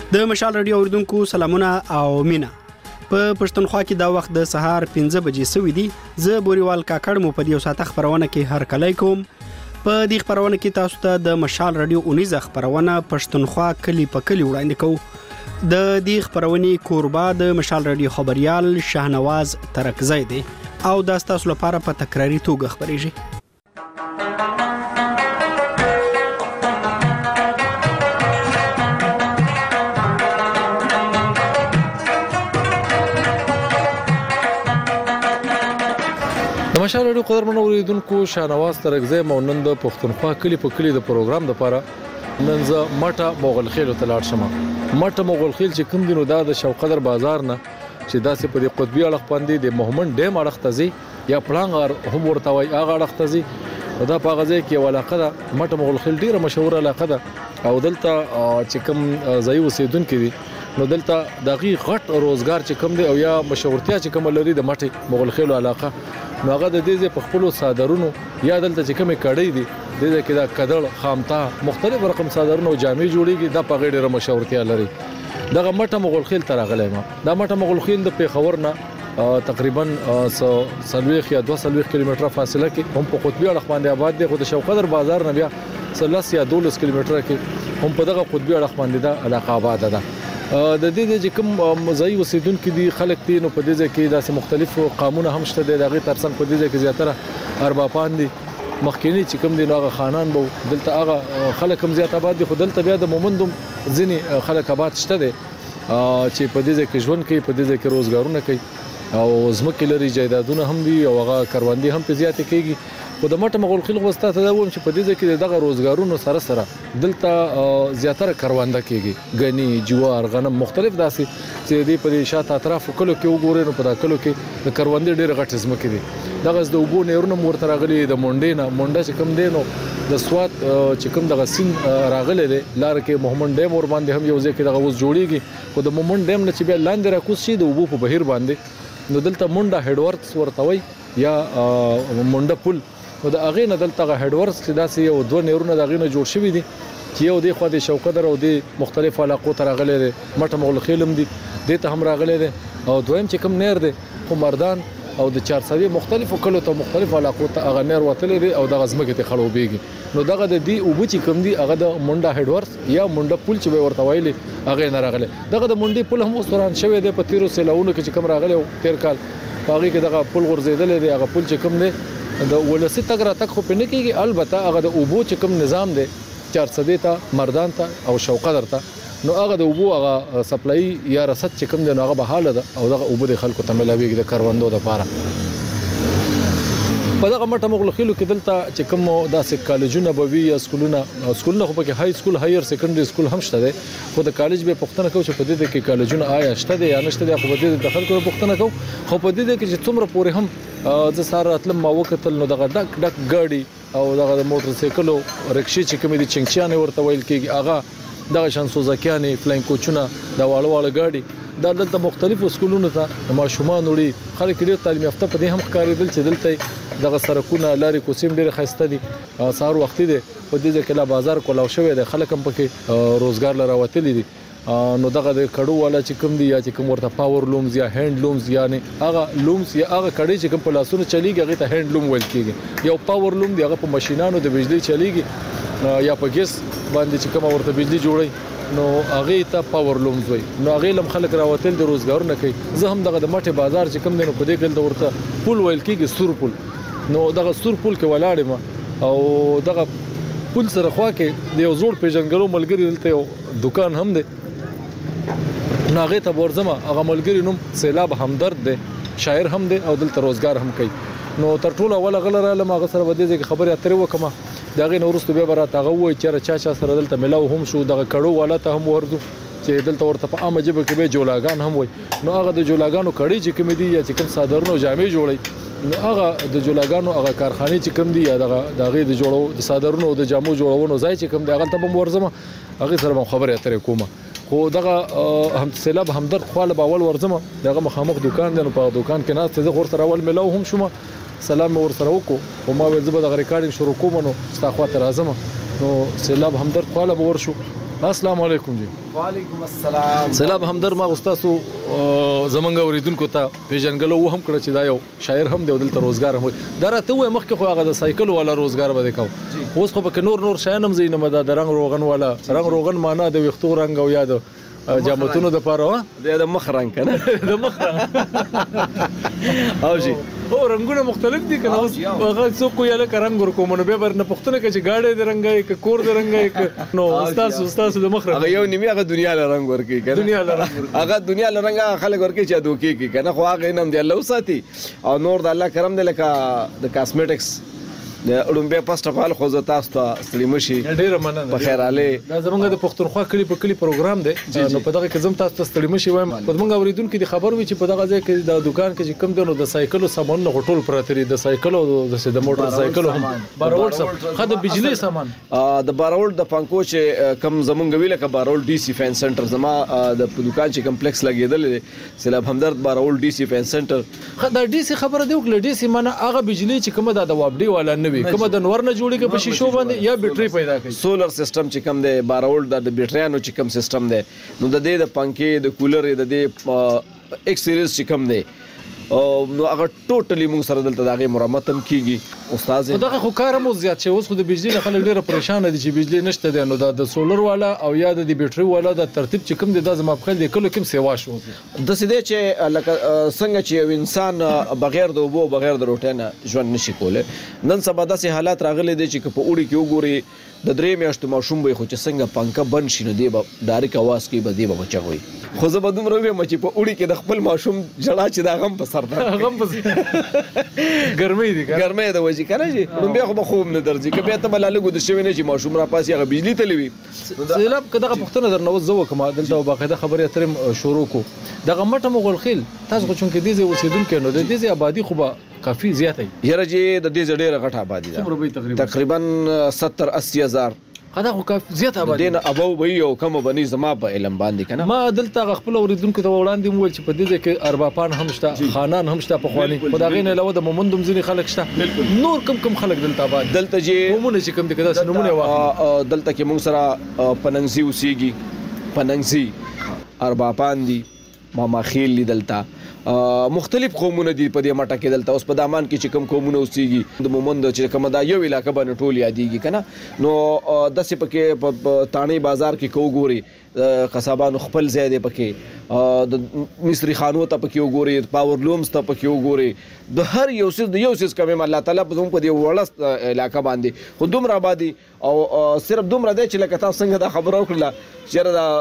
د مشال رادیو اوریدونکو سلامونه او مینا. په پښتونخوا کې دا وخت د سهار 5 بجې سوي دي. زه بوريوال کاکړ مو په دې ساعت خبرونه کې هر کله کوم. په دې خبرونه کې تاسو ته د مشال رادیو 19 خبرونه پښتونخوا کلی په کلی وړاندې کوو. د دې خبرونې کوربه د مشال رادیو خبريال شاهنواز ترکزی دی او دا تاسو لپاره په تکراری توګه خبرېږي. د مشال رادیو قدرمنو اوریدونکو شاهنواز ترکزی مونږ د پښتونخوا کلی په کلی د پروګرام لپاره نن زه مټه مغل خیل ته لاړ شم. مټه مغل خیل چې کوم دینو دا د شوقدر بازار نه چې داسې په دې قطبی اړخ باندې د محمد ډیم اړخ ته ځي یا پړانګ هم ورته وایي هغه اړخ ته ځي. دا په غزه کې یو علاقه ده مټه مغل خیل ډیره مشهور علاقه ده او دلته چې کوم ځای اوسیدونکو دي نو دلته دغه غټ روزګار چې کوم دی او یا مشهورتیا چې کوم لري د مټه مغل خیل علاقه نو هغه د دې په خپل صادرونو یا دلته چې کومه کړې دي د دې کې دا کډړ خامتا مختلف رقم صادرونو جامې جوړيږي دا په غیر مشهورتیا لري. دغه مټه مغل خیل تر غلې ما دا مټه مغل خیل د پیښور نه تقریبا 100 یا 200 کیلومتره فاصله کې هم په قطبی اړخ باندې آباد دی. خو د شوقدر بازار نه بیا 13 یا 12 کیلومتره کې هم په دغه قطبی اړخ باندې دا علاقه آباد ده. د دې چې کوم مزای وسیدونکو دي خلک دي نو په دې کې داسې مختلف قامونه هم شته دغه ترڅنګ په دې کې زیاتره اربابان دي مخکینی چې کوم دي نو هغه خانان بو دلته هغه خلک هم زیات آباد دي. خو دلته بیا د مومندوم ځینی خلک آباد شته دي چې په دې کې ژوند کوي په دې کې روزګارونه کوي او زمکه لري جایدادونه هم دي او هغه کاروندي هم په زیات کېږي. خو د مټه مغل خیل غوسته ته دا ووم چې په دې کې دغه روزګارونو سره سره دلته زیاتره کارونده کېږي غني جوار غنم مختلف داسې چې دې په شاته اطراف کلو کې وګورئ نو په دا کلو کې د کاروندې ډېر غټ زمکه دي. دغه د وبو نهرونه ورته راغلي د مونډه چې کوم دی نو د سوات چې کوم دغه سین راغلي دی لار کې محمد ډیم ور باندې هم یو ځکه دغه اوس جوړیږي. خو د محمد ډیم نه چې بیا لاندې راکوس شي د وبو په بهیر باندې نو دلته مونډه هډ ورکس ورته وي یا مونډه پل نو د اغه نه دلته هډ ورکس چې داسې یو دوه نهرونه د اغه نه جوړ شوی دي چې یو دی خو د شوقدر او د مختلف علاقو ته راغلي دي مټه مغل خیلم دي د ته هم راغلي دي او دویم چې کوم نهر دی خو مردان او د 400 مختلفو کلو ته مختلف علاقو ته اغه نهر وتلې دي او د غزمکه ته خړوبېږي. نو دغه د دی او بچی کوم دي هغه د مونډه هډ ورکس یا مونډه پل چې ورته وایي هغه نه راغلي. دغه د مونډي پل هم اوسران شوی دی په 13 سیلاونو کې چې کوم راغلي 13 کال باغی کې دغه پل غورځیدل دي. هغه پل چې کوم دی د ولسی تګ را تک خو په نکیږي البته هغه د اوبو چې کوم نظام دی 400 ته مردان ته او شوقدر ته نو هغه د اوبو هغه سپلای یا رسد چې کوم دی نو هغه بحاله ده او دغه اوبو د خلکو ته ملاويږي د کاروندو لپاره. په دغه مټه مغل خیلو کې دلته چې کوم داسې کالجونه بوي یا سکولونه خو پکې های سکول هایر سیکنډري سکول هم شته دي. خو د کالج به پښتنه کو چې په دې کې کالجونه آیا شته دي یا نشته دي خو په دې د خلکو پښتنه کو خو په دې کې چې څومره پورې هم د سار اتلم ما وکتل نو دغه ډک ګاډي او دغه د موټر سایکلو رکشې چې کوم دي چنګچانه ورته ویل کېږي هغه دغه شان سوزاکیانه فلاین کوچونه د واړه ګاډي دا دلته مختلفو سکولونو ته ماشومان وړي خلک ډېر تعلیم یافته په دې هم ښکارېدل چې دلته دغه سرکونه لاري کوسیم ډېر خسته دي سهار وختي دي په دې کې لا بازار کولاو شوی دی خلک هم پکې روزګار لراوتلی دي. نو دغه د کډو والا چې کوم دی یا چې کوم ورته پاور لومز یا هاند لومز یعنی هغه لومز یا هغه کډې چې کوم په لاسونو چلیږي هغه ته هاند لوم ویل کېږي. یو پاور لوم دی هغه په ماشينانو د بجلی چلیږي یا په ګیس باندې چې کوم ورته بجلی جوړي نو هغه ته پاور لومز وي. نو هغه لم خلک راوتل د روزګار نه کوي. زه هم دغه د مټه بازار چې کوم دی نو په دې کې ورته پول ویل کېږي سور پول. نو دغه سور پول کې ولاړم او دغه پول سره خوا کې د یو زوړ پیژنګلو ملګری دلته یو دکان هم دی ناغه ته ورځم هغه ملګری نوم سیلاب همدرد دی شاعر هم دی او دلته روزګار هم کوي. نو تر ټولو ولا غلره لمه غسر ودې کې خبره اترې وکما دغه نورستو به برات هغه وای چې چا سره دلته ملاو هم شو دغه کړو والا ته هم ورځو چې دلته ورته په عامه جبه کې به جولاګان هم وای. نو هغه د جولاګانو کړي چې کوم دي یا چې کوم صادرونو جامې جوړي نو هغه د جولاګانو هغه کارخانه چې کوم دي یا دغه د جوړو د صادرونو او د جامو جوړونو ځای چې کوم دی هغه ته به ورځم هغه سره خبره اترې کومه. خو دغه هم سیلاب همدرد خپل باول ورځم دغه مخامخ دکان دی نو په دکان کې ناس ته غور سره اول ملاو هم شوم سلام ور سره وکړو او ما ول زبر د ریکارډینګ شروع کوم نو ستا خواته راځم نو سیلاب همدرد خپل به ورشو السلام علیکم جی. وعلیکم السلام. سلام همدر ما استادو زمونږ اوریدونکو ته پیژنګلو هم کړ چې دا یو شاعر هم دی دلته روزګار هم دا راته وای مخکې خو هغه د سایکل والا روزګار به وکاو اوس خو په نور شاین هم زینه مده د رنگ روغن والا رنگ روغن معنا د وختو رنگ او یاد جامتونو د پاره د مخ رنگ کنه د مخ او جی او رنگونه مختلف دي کنه اوس هغه څوک یې له رنگ ورکوم نو به ورنه پښتنه کې چې گاډي د رنگای ک کور د رنگای نو استاد د مخ رنگ هغه یو نیمه هغه دنیا له رنگ ورکی کنه دنیا له رنگ هغه دنیا له رنگ خلک ورکی چې دوکي کی کنه خو هغه نام دی الله ساتي او نور د الله کرم دی لکه د کاسمیټکس د اولمبیا پاست فال خو زه تاسو ته ستړي مشي ډیره مننه په خیر علي دا زمونږ د پښتونخوا کلی په کلی پروګرام دی نو په دغه کې زم تاسو ته ستړي مشي وایم په زمونږ اوریدونکو د خبر وي چې په دغه ځای کې د دکان کې چې کم دنو د سایکلو سامان غټول پراتري د سایکلو د موټر سایکلو هم بارول سم خد بجلی سامان د بارول د پانکو چې کم زمونږ ویل ک بارول ډي سي فین سنټر زما د دکان چې کمپلیکس لګیدل سلام همدرد بارول ډي سي فین سنټر خد ډي سي خبره دی وکړه ډي سي معنی هغه بجلی چې کومه د وابډي والا نه وي کومه د نور نه جوړیږي په شیشو باندې یا بیټری پیدا کوي سولر سیستم چې کم دی 12 وولټ د بیټریانو چې کم سیستم دی نو د دې د پنکې د کولر د دې ایکس سیریز چې کم دی نو هغه ټوټلی موږ سره دلته دغه مرمت هم کیږي استاد دغه خو کار مو زیات شي اوس خو د بجلی نه خلک ډیره پریشان دي چې بجلی نشته دی نو د سولر والا او یا د بیټری والا د ترتیب چې کوم دی د زما په خل دی کله کوم سیوا شو د سیده چې لکه څنګه چې یو انسان بغیر د اوبو بغیر د روټۍ نه ژوند نشي کوله نن سبا داسې حالات راغلي دي چې په اوړي کې وګوري د درې میاشتو ماشوم به خو چې څنګه پنکه بند شي نو دی به ډایرک आवाज کوي به دی به بچوي خو زه به دومره ویم چې په اوړي کې د خپل ماشوم جړه چې دا غم په سر ده غم په ګرمۍ دي ګرمۍ د وځي کنه جی نو بیا خو به خوب نه درځي که بیا ته بلاله ګو د شوی نه چې ماشوم را پاسي هغه بجلی تلوي سیلاب کداغه پښتنه درنه وځو کومه دلته باقاعده خبرې اترم شروع کو دغه مټه مغول خیل تاسو خو چونکې دې اوسیدونکو نو د دې آبادی خو به کافي زیات دی یره جی د دې ډېره غټه آبادی ده تقریبا 70-80 هزار خدا خو کافي زیات آبادی دین ابو وی او کوم بني زما په علم باندې کنه ما دلته خپل اوریدونکو ته وړاندې مول چې په دې کې اربابان هم شته خانان هم شته په خواني خدای نه علاوه د مومندم ځینی خلک شته نور کم خلک دلته آباد دلته جی مومونه چې کم دي کدا نمونه واخلي دلته کې موږ سره پننګزي اوسېږي پننګزي اربابان دي ماما خیل دلته مختلف قومونه دي په دې مټه کې دلته اوس په دامان کې چې کوم قومونه اوسېږي د مومند چې کوم دا یو علاقې باندې ټول یادېږي کنه نو داسې پکې په تانې بازار کې کو ګوري قصابانو خپل ځای دی پکې د مصری خانو ته پکې وګوري پاور لومز ته پکې وګوري د هر یو څه کوم الله تعالی په زموږ په دې وړه علاقې باندې خو دومره آبادی او صرف دومره دی چې لکه تاسو څنګه دا خبره وکړه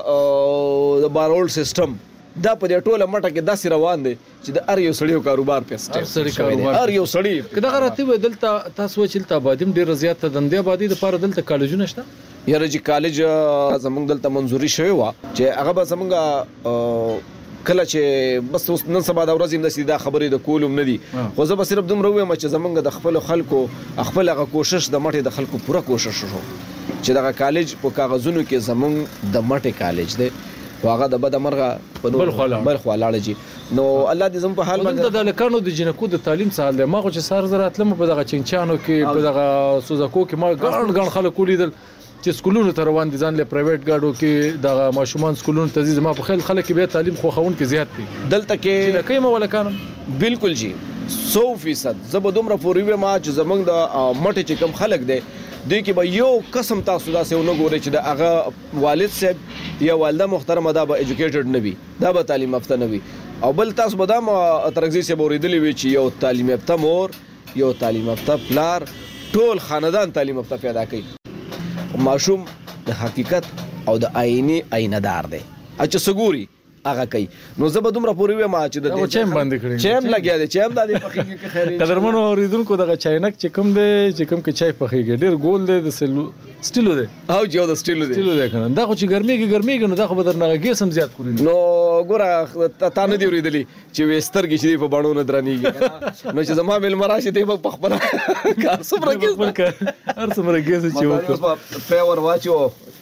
چې د بارول سیستم دا په دې ټوله مټه کې داسې روان دي چې د هر یو سړیو کاروبار پېسټ هر یو سړی کدا غراتی و دلته تاسو چلته آبادیم ډیر زیات دندې آبادی د پاره دلته کالجونه شته یاره چې کالج زمونږ دلته منځوري شوی و چې هغه به زمونږ کله چې بس نن سبا د ورځې د سیده خبرې د کولم نه دي خو زه به صرف دومره وایم چې زمونږ د خپل خلکو خپل هغه کوشش د مټې د خلکو پوره کوشش شو چې دغه کالج په کاغذونو کې زمونږ د مټې کالج دی واغه د بد مرغه په بل خو لاړ جی نو الله دې زم په حال باندې د لکانو د جنکو د تعلیم سال دی ما خو چې سار زرات لمه په دغه چنچانو کې په دغه سوزکو کې ما ګڼ خلک ولیدل چې سکولونو ته روان دي ځان له پرایویټ ګاډو کې دغه ماشومان سکولونو ته ځي ما په خل خلک به تعلیم خو خون کې زیات دي دلته کې لکه ما ولکانم بالکل جی 100% زبدومره پوری ما چې زمنګ د مټه چې کم خلک دی دوی کې به یو قسم تاسو داسې ونه ګورئ چې د هغه والد صاحب یا والده محترمه دا به ایجوکیټډ نه وي دا به تعلیم یافته نه وي او بل تاسو به دا ترغزي صاحب اوریدلی وي چې یو تعلیم یافته مور یو تعلیم یافته پلار ټول خاندان تعلیم یافته پیدا کوي ماشوم د حقیقت او د آینه آینه‌دار دی اچھا سګوري هغه کوي نو زه به دومره پوری وایم چې د چایم باندې کړی چایم لګیا دی چایم د پخېږي کې خیر قدرمنو اوریدونکو دغه چاینک چې کوم دی چې کوم کې چای پخېږي ډیر ګول دی د سټیلو دی او جو د سټیلو دی کنه دا خو چې ګرميږي نو دا خو بدر نه ګیسم زیات خوري نو ګوره تا نه دی اوریدلی چې وسترګي چې په باڼو نه درنیږي نو چې زما مل مراشي دی په خپل کار سمره کې هر سمره ګیس چې په ور واچو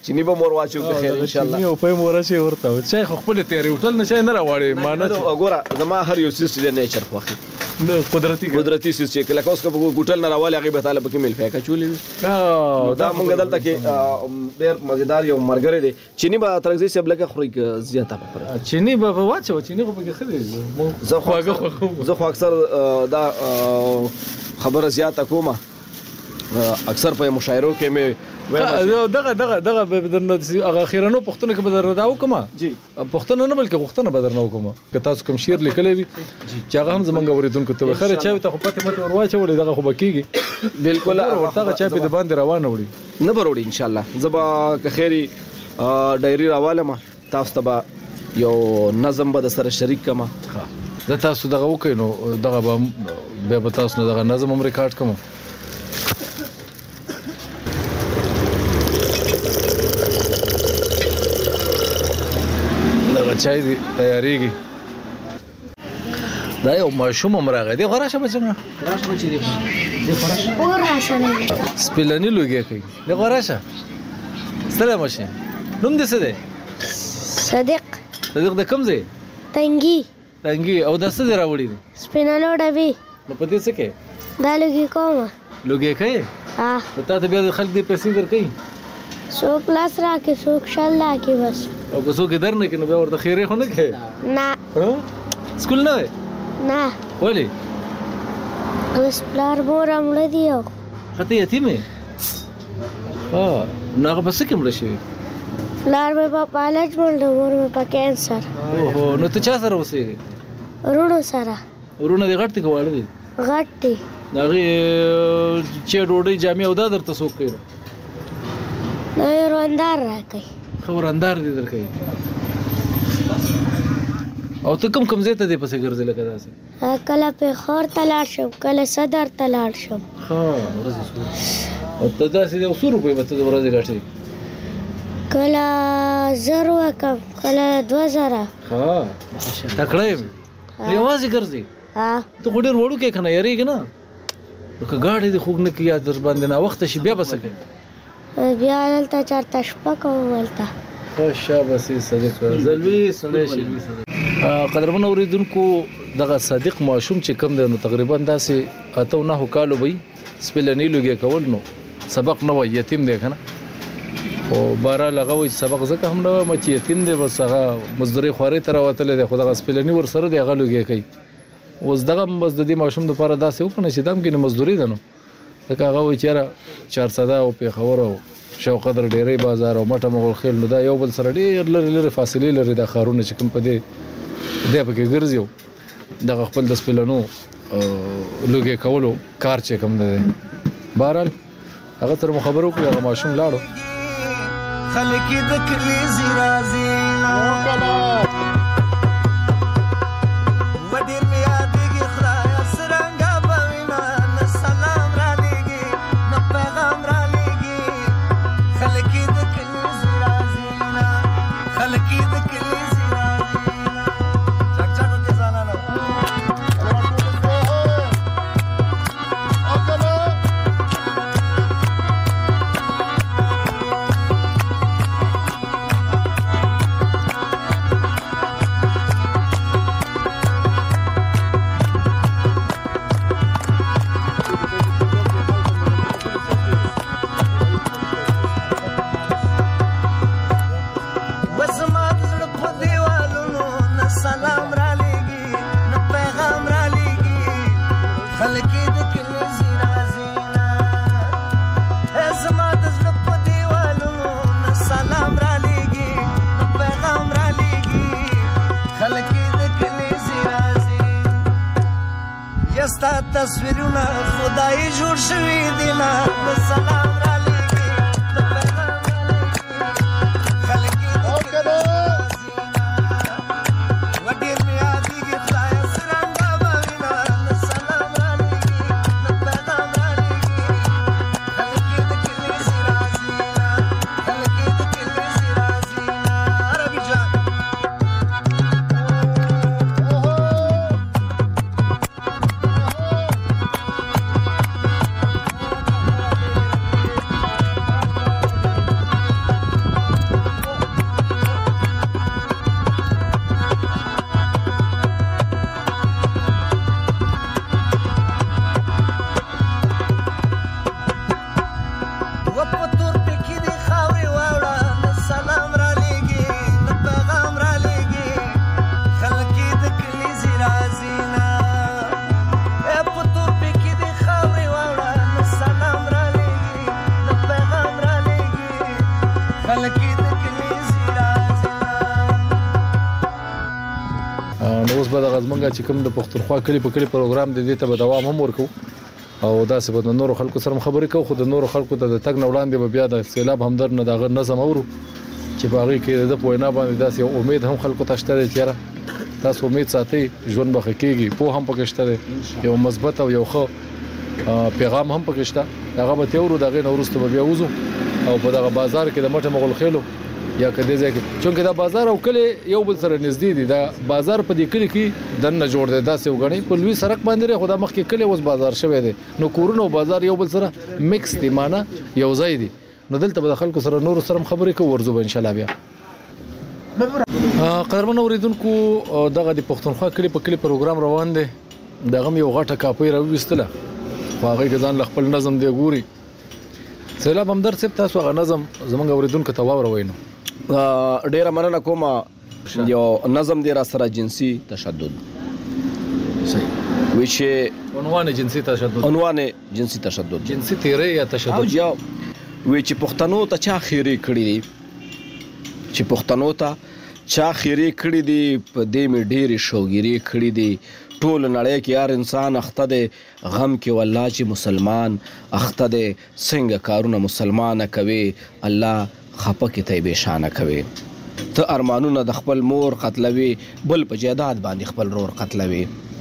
چینی به مور واچو په خیر ان شاء الله یو په مور شي ورته چای خپل تیاری هوټل نشي نه راوړي مانه وګوره زما هر یو سیس د نیچر خوخي قدرتي سیس چې کله کوس کو ګوټل نه راوالي هغه به تعالی پکې مل فیکا چولې دا مونږ دلته کې ډېر مزیدار یو مرګره دي چینی به ترغزي سیب لکه خوري زیاته په چینی به واچو چینی خو پکې خدي زه خو اکثر دا خبره زیاته کومه اکثر په مشاعرو کې مې دغه به درنه هغه اخیرانو پښتنه کې به درنه دا وکما جی پښتنه نه بلکې پښتنه به درنه وکما که تاسو کوم شعر لیکلی وي چې هغه هم زمونږ اوریدونکو ته خره چا ته خو پته مته ورواچولې دغه خو بکیږي بالکل ورته چا په د باندې روانه وړي نه بروړي ان شاء الله زبا که خیری ډایری راواله ما تاسو ته یو نظم به سره شریک کما زه تاسو دغه وکړ نو دغه به تاسو نه دغه نظم هم ریکارډ کوم چای دی تیاریږي دا یو ماشوم مرغه دی غراشه بچنه راشه بچی دی غراشه نه سپلانی لوګي کوي دی غراشه سلام مشه نوم دې څه دی صدیق د کوم ځای تنګي او د څه دی راوړی سپینالو ډبي نو پدې څه کې دا لوګي کوم لوګي کوي ها ته ته بیا خلک دې پیسې درکې څوک لاس راکې څوک شل راکې بس او که څوک در نه کینو بیا ورته خیره خو نه کوي نه سکول نه وي نه ولې اوس پلار مور مړ دی او خته یتیمه نو هغه بس کوم لشي پلار مې په پالج مړ دی مور مې په کینسر اوه نو ته چا سره اوسې ورونو سره ورونه دې غټ کې واړه دي غټ دي هغه چې ډوډۍ جامې او دا درته څوک کوي نو روندار راکې خبراندار دي درکې او ته کوم ځای ته دې پسې ګرځې لکه داسې کله په خور ته لاړ شم کله صدر ته لاړ شم او ته داسې د 100 روپۍ به ته د ورځې ګټې کله 1000 وکم کله 2000 تکړه یې یوازې ګرځې ته خو ډېر وړو کې کنه یریږي نه که ګاډي دې خوږ نه کیا در باندې نه وخت شي بیا بس کوي بیا دلته چارته شپه کوم ولته شاباسي صدیق زلوي سړی شي قدرمن اوریدونکو دغه صدیق ماشوم چې کم دی نو تقریبا داسې 8-9 کالو وي سپلنی لوګي کول نو سبق نه وای یتیم دی کنه او بارا لغوي سبق زکه هم نه مچ یتیم دی بس هغه مزدوري خوري تر وتل دی خو دغه سپلنی ور سره دی هغه لوګي کوي اوس دغه بس د دې ماشوم لپاره داسې وکنه چې دام کې مزدوري ده نو دغه هغه وای چیرې 400 او په خبر او شو قدر ډیرې بازار او مټه مغول خیل نو دا یو بل سره ډیر لري فاصله لري د خارونه چې کوم په دې پکې ګرځيو د خپل د سپلنو لوګي کولو کار چې کوم ده بهرال هغه تر خبرو کوي هغه ماشوم لاړو خلک د کلیزي راځي نو تصویرونه خدای جوړ شوی دی نه سلام را لګي د پیغام خلک وډیر می یادېږي خدای سرنګ باندې سلام را لګي د پیغام را لګي خلک د کلی سرازي خلک د کلی سرازي عربي جان به د غزمنګا چې کوم د پښتونخوا کلی په کلی پروګرام د دې ته به دوام هم ورکو او دا څه به نور خلکو سره خبرې کوو. خو د نور خلکو ته د تګ نه وړاندې به بیا د سیلاب همدر نه دغه نظم اورو چې په هغه کې د پوینا باندې داسې یو امید هم خلکو ته شته چې تاسو امید ساتي ژوند به کېږي. په هم پکې شته یو مثبت او یو ښه پیغام هم پکې شته. هغه به تیورو دغه نو ورسته به بیا وځو او په دغه بازار کې د مټه مغول خېلو یا کدی ځکه چې دا بازار او کله یو بل سره نږدې دي. دا بازار په دې کلی کې دنه جوړ دی داسې وګڼي په لوی سړک باندې خو دا مخ کې کلی اوس بازار شوی دی نو کورونه او بازار یو بل سره میکس دي معنی یو ځای دي. نو دلته به خلکو سره نور سره خبرې کوو ورزو ان شاء الله بیا. قدرمن اوریدونکو دغه د پښتونخوا کلی په کلی پروګرام روان دی. دغه یو غټه کاپي راوستله خو هغه ځان خپل نظم دی ګوري. سیلاب همدر صاحب تاسو هغه نظم زمونږ اوریدونکو ته واوروئ. نو ډیره مننه کوم. یو نظم دی را سره جنسي تشدد صحیح وی چې عنوان جنسي تشدد جنسي تیری یا تشدد یا وی چې پښتنو ته چا خیری کړی دی چې پښتنو ته چا خیری کړی دی په دې می ډېری شوګيري کړی دی. ټول نړۍ کې هر انسان اخته دی غم کې والله چې مسلمان اخته دی څنګه کارونه مسلمانه کوي الله خپه کې ته به شانه کوي. ته ارمانونه د خپل مور قتلوي بل په جیداد باندې خپل رور قتلوي.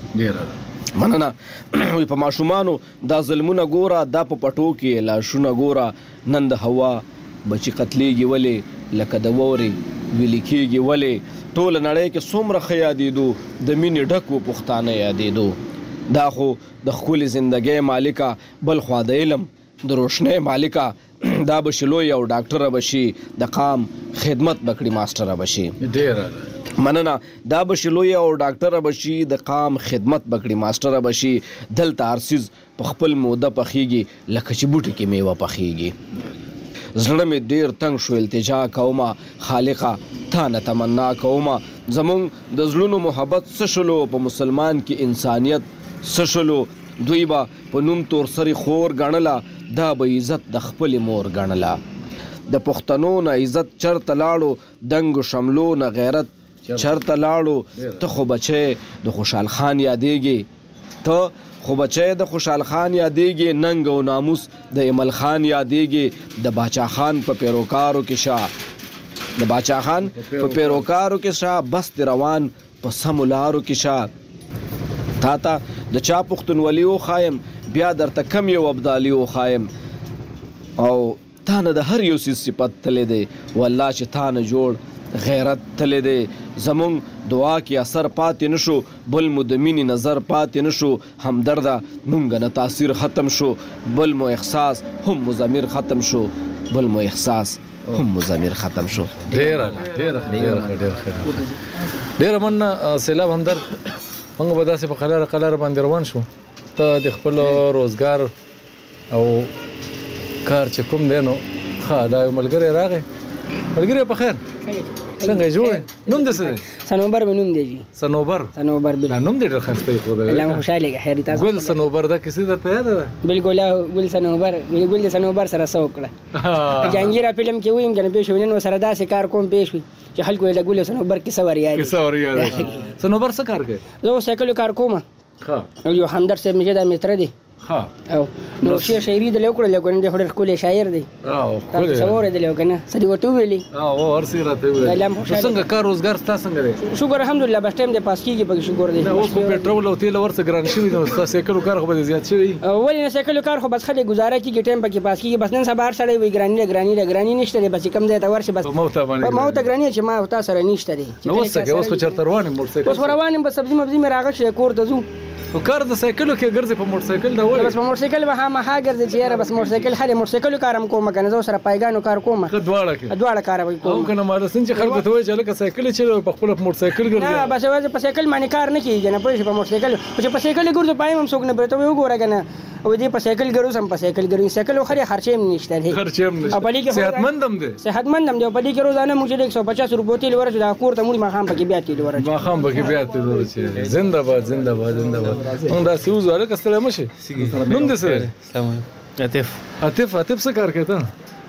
ډیر مننه. وي په ماشومانو دا ظلمونه ګوره دا په پټو کې لاشونه ګوره نن د هوا بچی قتلېږي ولې لکه د ووري ویل کېږي ولې ټول نړۍ کې څومره ښه یادېدو د مینې ډکو پښتانه یادېدو. دا خو د ښکلې زندګۍ مالکه بل خوا د علم د روشنۍ مالکه دا به شي لوی او ډاکټره به شي د قام خدمت بکړي ماسټره به شي. ډیر مننه. دا به شي لوی او ډاکټره به شي د قام خدمت بکړي ماسټره به شي. دلته هر څیز په خپل موده پخېږي لکه چې بوټي کې میوه پخېږي. زړه مې ډیر تنګ شو التجا کومه خالقه تا نه تمنا کومه زمونږ د زړونو محبت څه شلو په مسلمان کې انسانیت څه شلو. دوی به په نوم تور سری خور ګڼله دا به عزت د خپل مور ګڼله. د پښتنو نه عزت چرته لاړو دنګ شملو نه غیرت چرته لاړو. ته خو بچی د خوشحال خان یادېږي ته خو بچی د خوشحال خان یادېږي ننګ او ناموس د ایمل خان یادېږي. د باچا خان په پیروکارو کې شاه د باچا خان په پیروکارو کې شاه بس د روان په سمو لارو کې شاه. تا ته د چا پښتونولي وښایم بیا درته کم یو ابدالي وښایم او تا نه د هر یو څیز صفت تللی دی والله چې تا نه جوړ غیرت تللی دی. زمونږ دعا کې اثر پاتې نشو بل مو د مینې نظر پاتې نشو. همدرده مونږ نه تاثیر ختم شو بل مو احساس هم مو ضمیر ختم شو بل مو احساس هم مو ضمیر ختم شو. ډیر مننه سیلاب همدر. موږ به داسې په قلاره باندې روان شو. ته د خپل روزګار او کار چې کوم دی نو ښه دا یو ملګری راغی. ملګری په خیر څنګه جوړ نوم دې څه دی؟ صنوبر مې نوم دی جی. صنوبر بل نوم دې ډېر ښایسته دی خو الله مو خوشحاله کړي خیر تاسو. ګل صنوبر دا کیسه درته یاده ده؟ بالکل ګل صنوبر ګل د صنوبر سره څه وکړه. جهانګیر فلم کې ویم کنه پېښ ونن سره داسې کار کوم پېښ وي چې خلکو د ګل صنوبر کیسه وریا صنوبر څه کار کوي؟ زه سایکل کار کوم. ښه یو همدر صاحب مې دا متر دی. ها او نو شاعري د لوکړه لګون د خوري کولې شاعر دی. او څوره دی لوکنه سړي وټو ویلي. او ورسې راته ویل څنګه کار روزګار تاسو څنګه دی؟ شکر الحمدلله بس ټایم د پاس کیږي په شکر دی. اوس په پټرول او تیل ورڅ ګران شوی نو تاسو سایکل کار خو به زیات شوی. ولې نه سایکل کار خو بس خلک گزاره کیږي ټایم پکې پاس کیږي بس نن سبا هر سړی وی ګرانی نشته بس کم ځای ته ورشي بس موته ګرانی چې ما تاسو سره نشته دی. نو اوس خو چرته روانم موټر سایکل اوس روانم بس سبزی مبزی مې راغښ کور ته ځو. او کار د سایکلو کې ګرځي په موټر سایکل دا وایي بس په موټر سایکل به ما ها ګرځي چې یاره بس موټر سایکل هله موټر سایکل کارم کوم کنه زه سره پایګانو کار کوم. دواړه کار وای کوم. او کنه مال سن چې خلک ته وایي چې لکه سایکل چې په خپل موټر سایکل ګرځي. نه بس وایي په سایکل باندې کار نه کیږي نه پوهې په موټر سایکل چې په سایکل ګرځو پایم هم څوک نه برته وګوره کنه او دې په سایکل ګرځو هم په سایکل ګرځي سایکل خو خرچې نشته دی. صحتمندم دی او په دې کې روزانه موږ 150 روپۍ تیل ورچو دا کور ته موږ ما خام پکې بیا تیل ورچو ما خام پکې بیا تیل ورچو. زنده باد موږ دا سوز وره کستله مشه نوم دې سره؟ سلام عطف څه کار کوي ته؟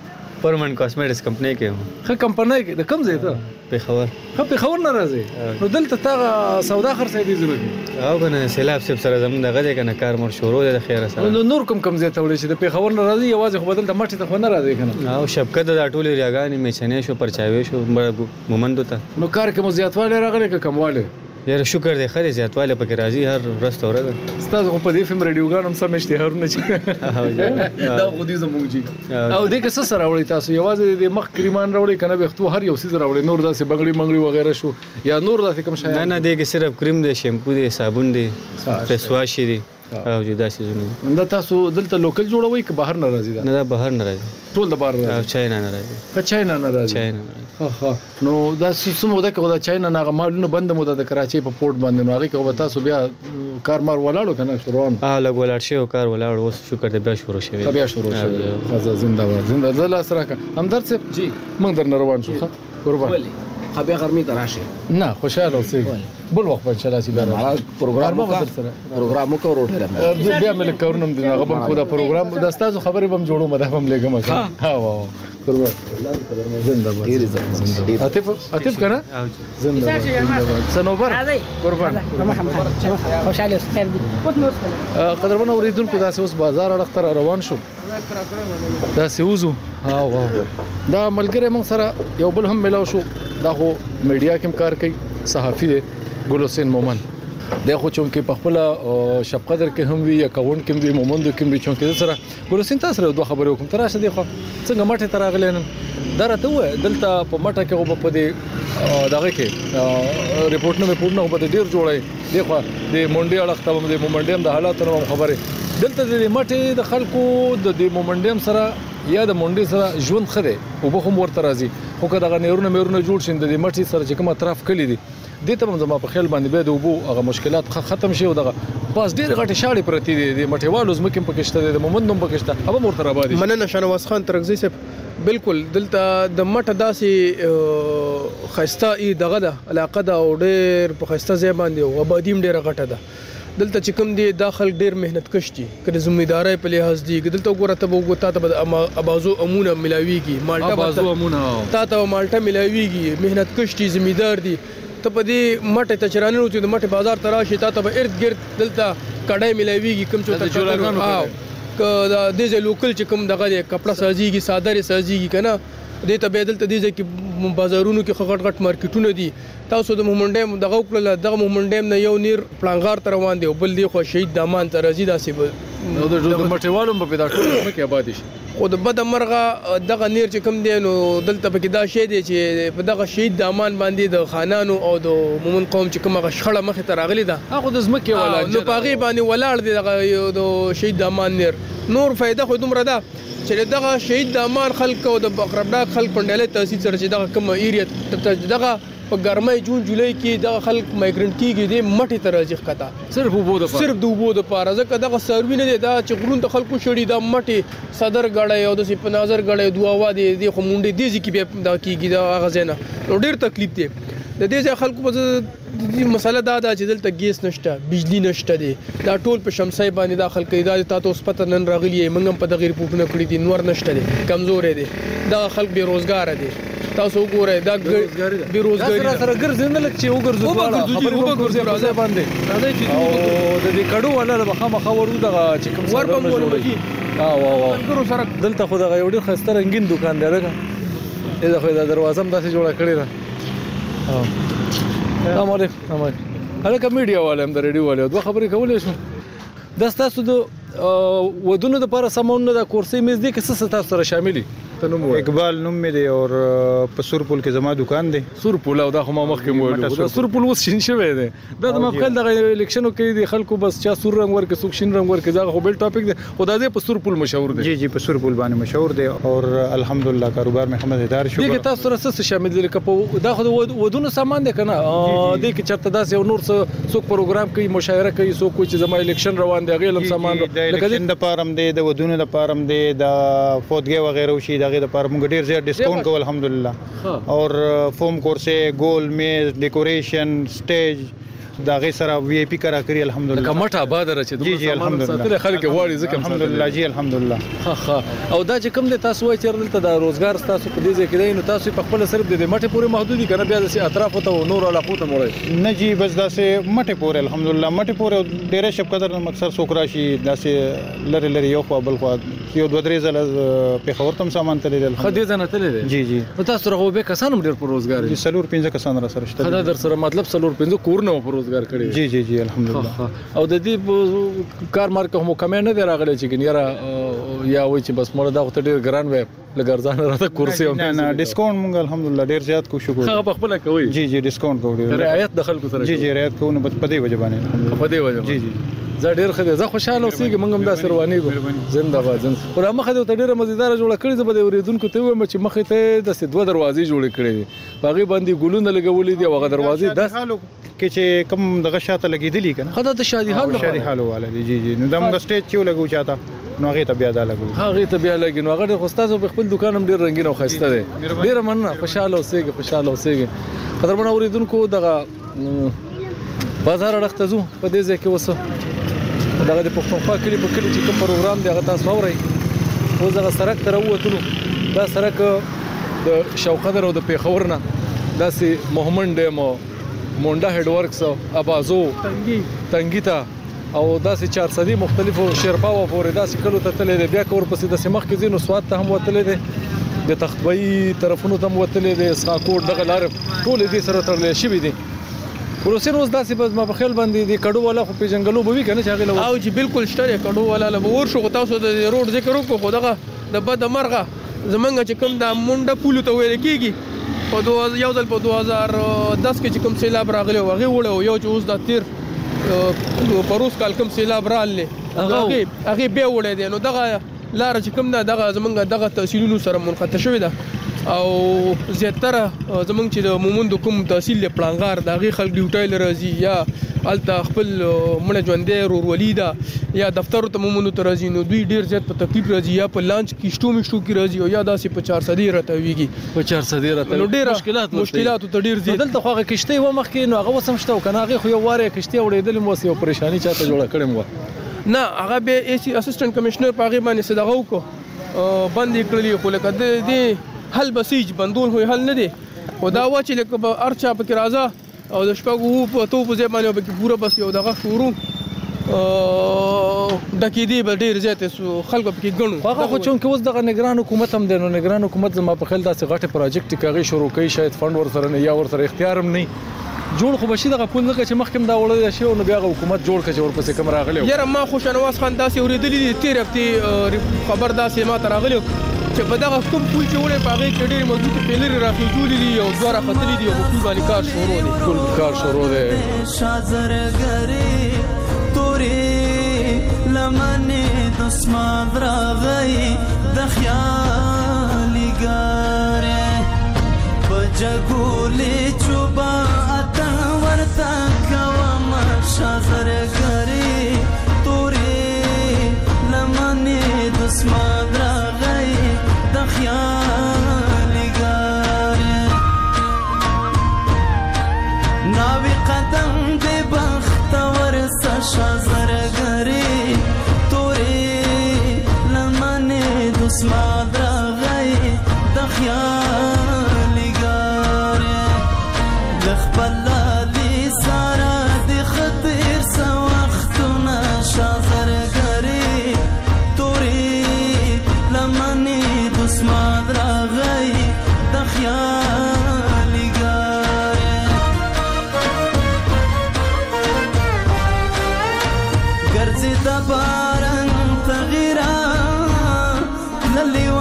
پرمن کاسمیټکس کمپنی کې یم. ښه کمپنی کې د کوم ځای ته؟ پېښور. ښه پېښور نه راځې نو دلته تا سودا خرڅې دي ضروري او کنه سیلاب صاحب سره زموږ دغه دی کنه کار مور شروع دی د خیره سره. نو نور کوم ځای ته وړي چې د پېښور نه راځي یوازې خو بدل د مټې ته خو نه راځي کنه. او شبکت د ټولې ریاګانې میچنې شو پرچاوي شو مومندو ته. نو کار کې مو زیاتوالی راغلی که کموالی؟ یاره شکر دی ښه دی زیاتوالی پکې راځي هر ورځ ته ورځ. ستاسو خو په دې فلم ریډیوګان هم سم اشتهارونه چې دا خو دې زموږ جي او دې کې څه سره راوړئ تاسو یوازې د مخ کریمان راوړئ که نه ویښتو هر یو څیز راوړئ نور داسې بنګړي منګړي وغیره شو یا نور داسې کوم شیان؟ نه دې کې صرف کریم دی شیمپو دی صابون دی فیس واش دی او جدا سيزونه. دا تاسو دلته لوکل جوړوي که بهر نه راځي؟ نه دا بهر نه راځي ټول د بهر راځي. چاینا نه راځي. په چاینا نه راځي. ها نو دا څومره ده که دا چاینا نه مالونه بند مو د کراچي په پورت باندې نو هغه کې تاسو بیا کارمار ولاړو کنه شروعان لګ ولاړ شي او کار ولاړ اوس شکر دې بیا شروع شوی. بیا شروع شوی. خزه زنده باد زنده زلا سره همدرد صاحب جی موږ در روان شو قربان. بیا غرمې ته راشي. نه خوشاله اوسئ بل وخت ان شاء الله چې بیا پروګرام وکړو روټه بیا مې کارونم دي هغه بم خو دا پروګرام د استاد خبرې بم جوړو مده هم لګم ها واه قربان زنده باد. عاطف کنه زنده باد سنوبر قربان. خوشاله اوسئ خیر دي. قدرمن اوریدونکو داسې اوس بازار اړخ روان شو داسې وزو دا ملګری موږ سره یو بل هم ملاو شو دا خو میډیا کې کار کوي صحافي دی ګل حسین مومن دا خو چونکه په خپل شپ قدر کې هم وی اکاونټ کې وی مومند کې وی چونکه سره ګل حسین تاسو سره دوه خبرې وکم تراشه دی خو څنګه ماټه تراغلی نن دا راته و دلته په ماټه کې په دې دغه کې ریپورت نه په ډیر جوړای دی خو د مونډي اړه ختم د مومندیم د حالاتو خبره دلته د ماټه د خلکو د مومندیم سره یا د مونډي سره ژوند خره او به هم ورته راځي خو که دغه نیرونه جوړ شین د ماټي سره چې کوم اطراف کلی دي دې ته زما په خیال باندې به د وبو هغه مشکلات ختم شي او دغه پاس ډیر غټه شاړې پرتی دي د مټیوالو زمکم پکشته د مومندوم پکشته هغه مرتر آبادی. مننه شنواز خان ترغزی صاحب بالکل دلته د مټه داسې خسته ای دغه د علاقه د ډیر په خسته ځای باندې او آبادیم ډیر غټه ده دلته چې کوم دی داخل ډیر مهنت کش دي کله ذمہداري په لحاظ دي دلته وګوره ته وګوره ته ابازو امونه ملاويږي مالټا ابازو امونه ته مالټا ملاويږي مهنت کش دي ذمہدار دي ته په دې مټه ته چرانو چې د مټه بازار تراشي ته به ارد گرد دلته کډای ملاويږي کوم چې ته جوړاګانو که د دې لوکل چې کوم دغه کپڑا سازيږي صادره سازيږي کنه دې ته بدل ته دي چې بازارونو کې غټ غټ مارکیټونه دي تاسو د مومندیم دغه کړل دغه مومندیم نه یو نیر پلانګار تر روان دی او بل دی خو شهید دامان ته راځي داسې نو د مټیوالو په پیدا ټول کې آباد شي خو د بد مرغه دغه نیر چې کوم دی نو دلته پکې دا شی دی چې په دغه شهید دامان باندې د خانانو او د مومن قوم چې کومه شخړه مخه ته راغلی ده هغه د زمکه ولا نو پاغي باندې ولاړ دی دغه د شهید دامان نیر نور فائدہ خو دومره ده چې دغه شهید دامان خلک او د اقربډا خلک پندلې تحصیل سره چې دغه کوم ایریا دغه په ګرمۍ جون جولای کې د خلک مایګرنټ کیږي د مټي ته راځي ښکته صرف وبو د پاره ځکه دغه سروي نه دی دا چې غرون د خلکو شړي د مټي صدر غړې او د سي په نظر غړې دواوا دي د خمونډي دي چې به دا کیږي دا غزنه نو ډیر تکلیف دی د دې خلکو په مسله دا ده چې دلته ګیس نشته بجلی نشته دی دا ټول په شمسای باندې داخل کوي دا تاسو پته نن راغلی منګم په دغه ریپورټونه کړی دي نور نشته دی کمزور دی دا خلک بیروزګار دي تاسو وګورئ دا بیروزګاری سره ګرځي نه لکه چې وګرځو راځي باندې راځي چې د دې کډو ولا د مخامخ ورو دغه چې کوم ور په مولوي ګرو سره دلته خو دغه یو ډیر خسته رنگین دکان دی راګه دا خو د دروازه هم داسې جوړه کړې ده السلام علیکم هلکه میډیا والے هم د ریډیو والے دوه خبرې کولې شو دا تاسو د ودونو لپاره سمون د کورسي میز دي که څه تاسو سره شاملي اقبال نوم مې دی او په سورپول کې زما دکان دی سورپول او دا خو ما مخکې موجود سورپول اوس شین شوی دی دا د مخکل د الیکشنو کې د خلکو بس چا سور رنگ ورکه سوک شین رنگ ورکه دا خو بل ټاپک دی خو دا په سورپول مشهور دی جی په سورپول باندې مشهور دی او الحمدلله کاروبار مې مزیدار شو دغه تاسو سره څه شامل دي که دا خو ودونو سامان دی کنه د کې چرته داسې یو نور څوک پروګرام کوي مشاعره کوي څوک چې زما الیکشن روان دی غیلم سامان لکه د پارم دی د ودونو د پارم دی د فوتګي وغیرہ شي دغه د پارم ډیر زیات ډیسکاونټ کو الحمدلله اور فوم کورسه ګول میز ډیکوریشن سټیج دا غي سره وی آی پی کرا کړی الحمدلله کمټه آباد را چې جی جی الحمدلله خلک غواړي ځکه الحمدلله جی الحمدلله او دا چې کوم د تاسو وایي چې دلته د روزګار تاسو په دې ځای کې دی نو تاسو په خپل صرف د مټه پورې محدودي کنه بیا د اطراف ته نور علاقو ته مړی نه جی بس دا سه مټه پورې الحمدلله مټه پورې ډیره شپ قدر مقصد سوکرا شي دا سه لری یو خو بل خو یو دوه درې زله په خبر تم سامان تللی خدای ځنه تللی جی جی تاسو رغو به کسان ډیر پر روزګار دي سلور 15 کسان را سره شته خدای در سره مطلب سلور 15 کورونه پر روزګار کړی جی جی جی الحمدلله او د دې کار مارکه هم کم نه دی راغلی چې ګنیره یا وای چې بس مړه دا ډیر ګران وي لګرځان راته کورسي نه نه ډیسکاونټ مونږ الحمدلله ډیر زیات کوشش کوو هغه په خپل کوي جی جی ډیسکاونټ کوو رعایت د خلکو سره جی جی رعایت کوو نو په دې وجه باندې په دې وجه جی جی زه ډیر خدای زه خوشاله اوسېږم موږ هم دا سروانی کو زنده باد او مخه ته ډیره مزیدار جوړه کړې زه به د اوریدونکو ته وایم چې مخه ته د دوه دروازې جوړې کړې باغی باندې ګلونه لګولې دي او هغه دروازې د حالو کې چې کم دغه شاته لګېدلې کنه خدای د شادي حال والا دي جی جی نو د موږ سټیج چې لګو چاته نو هغه ته بیا دا لګو هغه ته بیا لګي نو هغه خو په خپل دکان هم ډیر رنگین او خسته دي ډیر مننه خوشاله اوسېږي قدرمن اوریدونکو دغه بازار اړخته زو په دې ځای کې وسه دغه د پښتونخوا کلی په کلی چې کوم پروګرام دی هغه تاسو اورئ اوس دغه سړک ته راووتلو دا سړک د شوقدر او د پیښور نه داسې محمد ډیم مونډا هډ ورکس ابازو تنګی ته او داسې 400 مختلفو شیرپاو پورې داسې کلو ته تللی دی بیا که ورپسې داسې مخکې ځي نو سوات ته هم وتلی دی د تختبۍ طرفونو ته هم وتلی دی اسخاکوټ دغه لارې ټولې دې سره تړلی شوي دي ولوسین اوس داسې بس ما په خیال باندې د کډو والا خو پیژنګلو به وي کنه چې هغه او چې بالکل شته کډو والا له ورشو خو تاسو د روډ ذکر وکړو خو دغه د بد مرغه زمونږ چې کوم د مونډه پولو ته ویل کیږي په یو ځل په 2010 کې چې کوم سیلاب راغلی هغه وړو یو چې اوس د تیر پروس کال کوم سیلاب راغلی هغه به وړي دي نو دغه لار چې کوم دغه زمونږ دغه تحصیلونو سره منقطع شوی ده او زیاتره زمونږ چې د مومند کوم تحصیل له پلانګار د هغې خلک ډیوټی له راځي یا هلته خپل مړه ژوندی رورولي ده یا دفترو ته مومندو ته راځي نو دوی ډېر زیات په تکلیف راځي یا په لانچ کښتو میشتو کې راځي او یا داسې په 400 راتاویږي په 400 راتاویږي نو ډېره مشکلاتو ته ډېر زیات دلته خو هغه کښتۍ وه مخکې نو هغه اوس هم شته او که نه هغې خو یو وار یې کښتۍ اورېدلې مو یو پریشاني چاته جوړه کړې وه نه هغه بیا ای سي اسسټنټ کمشنر په هغې باندې څه دغه وکړو بند یې کړلي خو لکه د حل بسیج بندول خو حل نه دی خو دا و چې لکه به هر چا پکې راځه او د شپږو په تو په ځای باندې پکې پوره بس یو دغه شروع ډکېدې به ډېر زیاتې خلکو پکې ګڼو هغه خو چونکې اوس دغه نګران حکومت هم دی نو نګران حکومت زما په خیال داسې غټې پروجیکټ کې هغې شروع کوي شاید فنډ ورسره نه یا ورسره اختیار هم نه جوړ خو بشي دغه پول ځکه چې مخکې دا وړلی شي نو بیا هغه حکومت جوړ کړه چې ورپسې کوم راغلی یاره ما خو شهنواز خان داسې اورېدلي دي تېر هفتې خبر داسې ما ته راغلی چې په دغه کوم پول چې وړی په هغې کې ډېرې مضبوطې پیلرې راخېجولې دي او دوه راختلي دي او په پول باندې کار شروع دی ټول کار شروع دی تورې لمنې دسمات راغی د خیالي ګارې په جګولې چوبه اتن ورته کومه شازرګرې تورې لمنې دسمات راغی د خیالي ګارې ناوی قدم د بختور شازرګرې تورې لمنې دسمات راغی د خیالي ګارې د خپل لالي ساره د خطر څه وختونه شازرګرې تورې لمنې دسمات راغی د خیالي ګارې ګرځي د باران تغیرا للی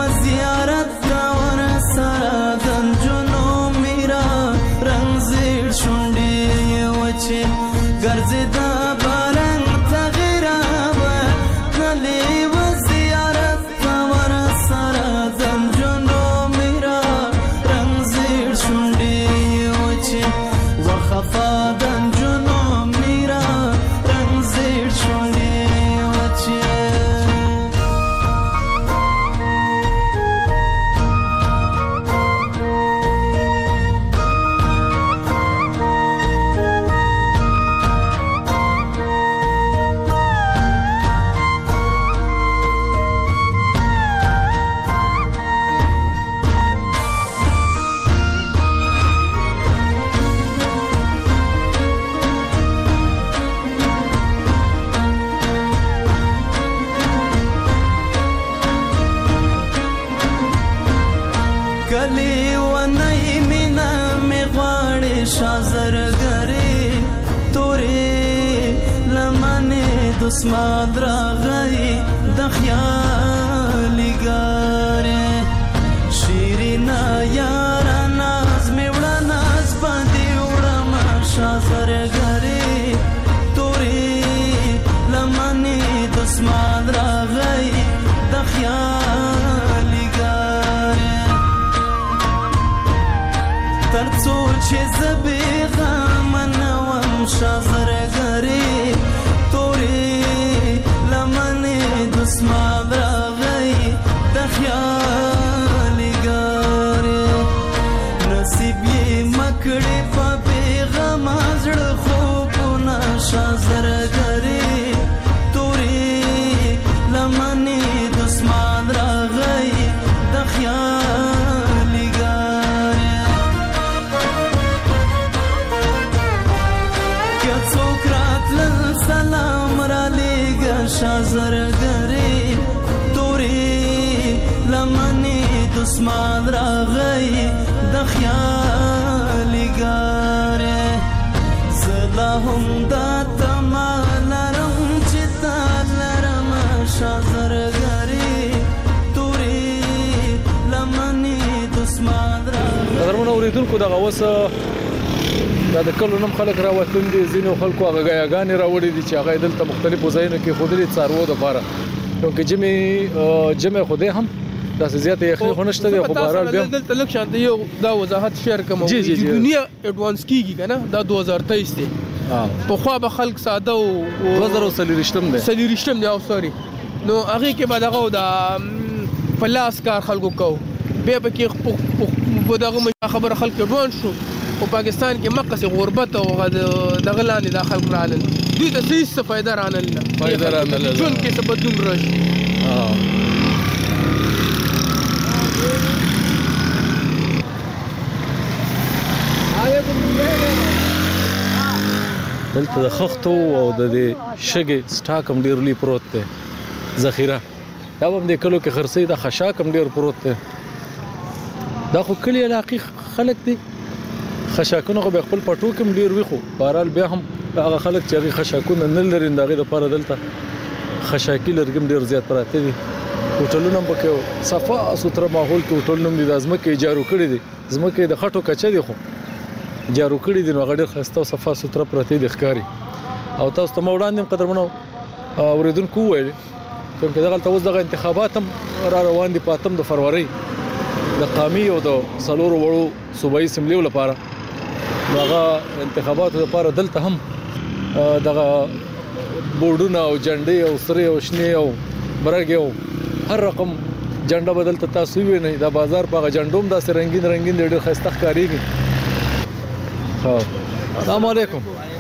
دسمال راغی د خیالیګارې شیرینا یارا ناز می وړه ناز باندې وړم شازرګرې تورې لمنې دسمال راغی د خیالیګارې تر څو چې زبې غم نوم شازرګرې تورې لمنې دسمال راغی د خیالیګارې نصیب یې مکړې په بیغم زړه خوبونه شازرګرې تورې لمنې دسمال راغی د خیالیګارې که څوک راتلل سلام را لېږه شازرګرې تورې لمنې دسمال راغی د خیالیګارې زه لا هم دا تمه لرم چې تا لرم شازرګرې تورې لمنې دسمال راغی. قدرمنو اورېدونکو دغه اوس دا د کلو نم خلک راوتل دي ځینو خلکو هغه غیاګانې راوړي دي چې هغه دلته مختلفو ځایونو کې ښودلي څاروو دپاره کیونکې جمع خدای هم داسې زیاته یخني خو نشته دی خو بهرحال بیا دلته لږ شانته یو دا وضاحت شیر کوم دنیا اډوانس کیږي که نه دا 2023 دی پخوا به خلک ساده و 2023 دی او سوري نو هغې کې به دغه د په لاس کار خلکو کوو بیا به کې په دغه خبره خلک اډوانس شو په پاکستان کې مقصې غربت او دغه لاندې دا خلک رانل دوی ته هېڅ څه فایده رانله ژوند کې څه بدلون راشي. دلته د خښتو او د شګې سټاک هم ډېر لوی پروت دی ذخیره دا به هم دې کلو کې خرڅوي دا خشاک هم ډېر پروت دی دا خو کلي علاقې خلک دي خشاکونه خو به خپل پټو کې هم ډېر وي خو بهرحال بیا هم هغه خلک چې هغې خشاکونه نه لري د هغې دپاره دلته خشاکي لرګي هم ډېر زیات پراته دي هوټلونه هم پکې صفا سوتره ماحول کې هوټلونه هم دي دا ځمکې یې جارو کړي دي ځمکې د خټو کچه دي خو جارو کړي دي نو هغه ډېر ښایسته او صفا سوتره پرتې دي ښکاري او تاسو ته ما وړاندې هم قدرمنو اورېدونکو وویل چونکې دغلته اوس دغه انتخابات هم را روان دي په 8 د فروری د قامي او د څلورو وړو صوبایي اسمبلیو لپاره نو هغه انتخاباتو لپاره دلته هم دغه بورډونه او جنډې او سرې او شنې او برګې او هر رقم جنډه به دلته تاسو ووینئ دا بازار په هغه جنډو هم داسې رنګین رنګین دی ډېر ښایسته ښکارېږي. السلام علیکم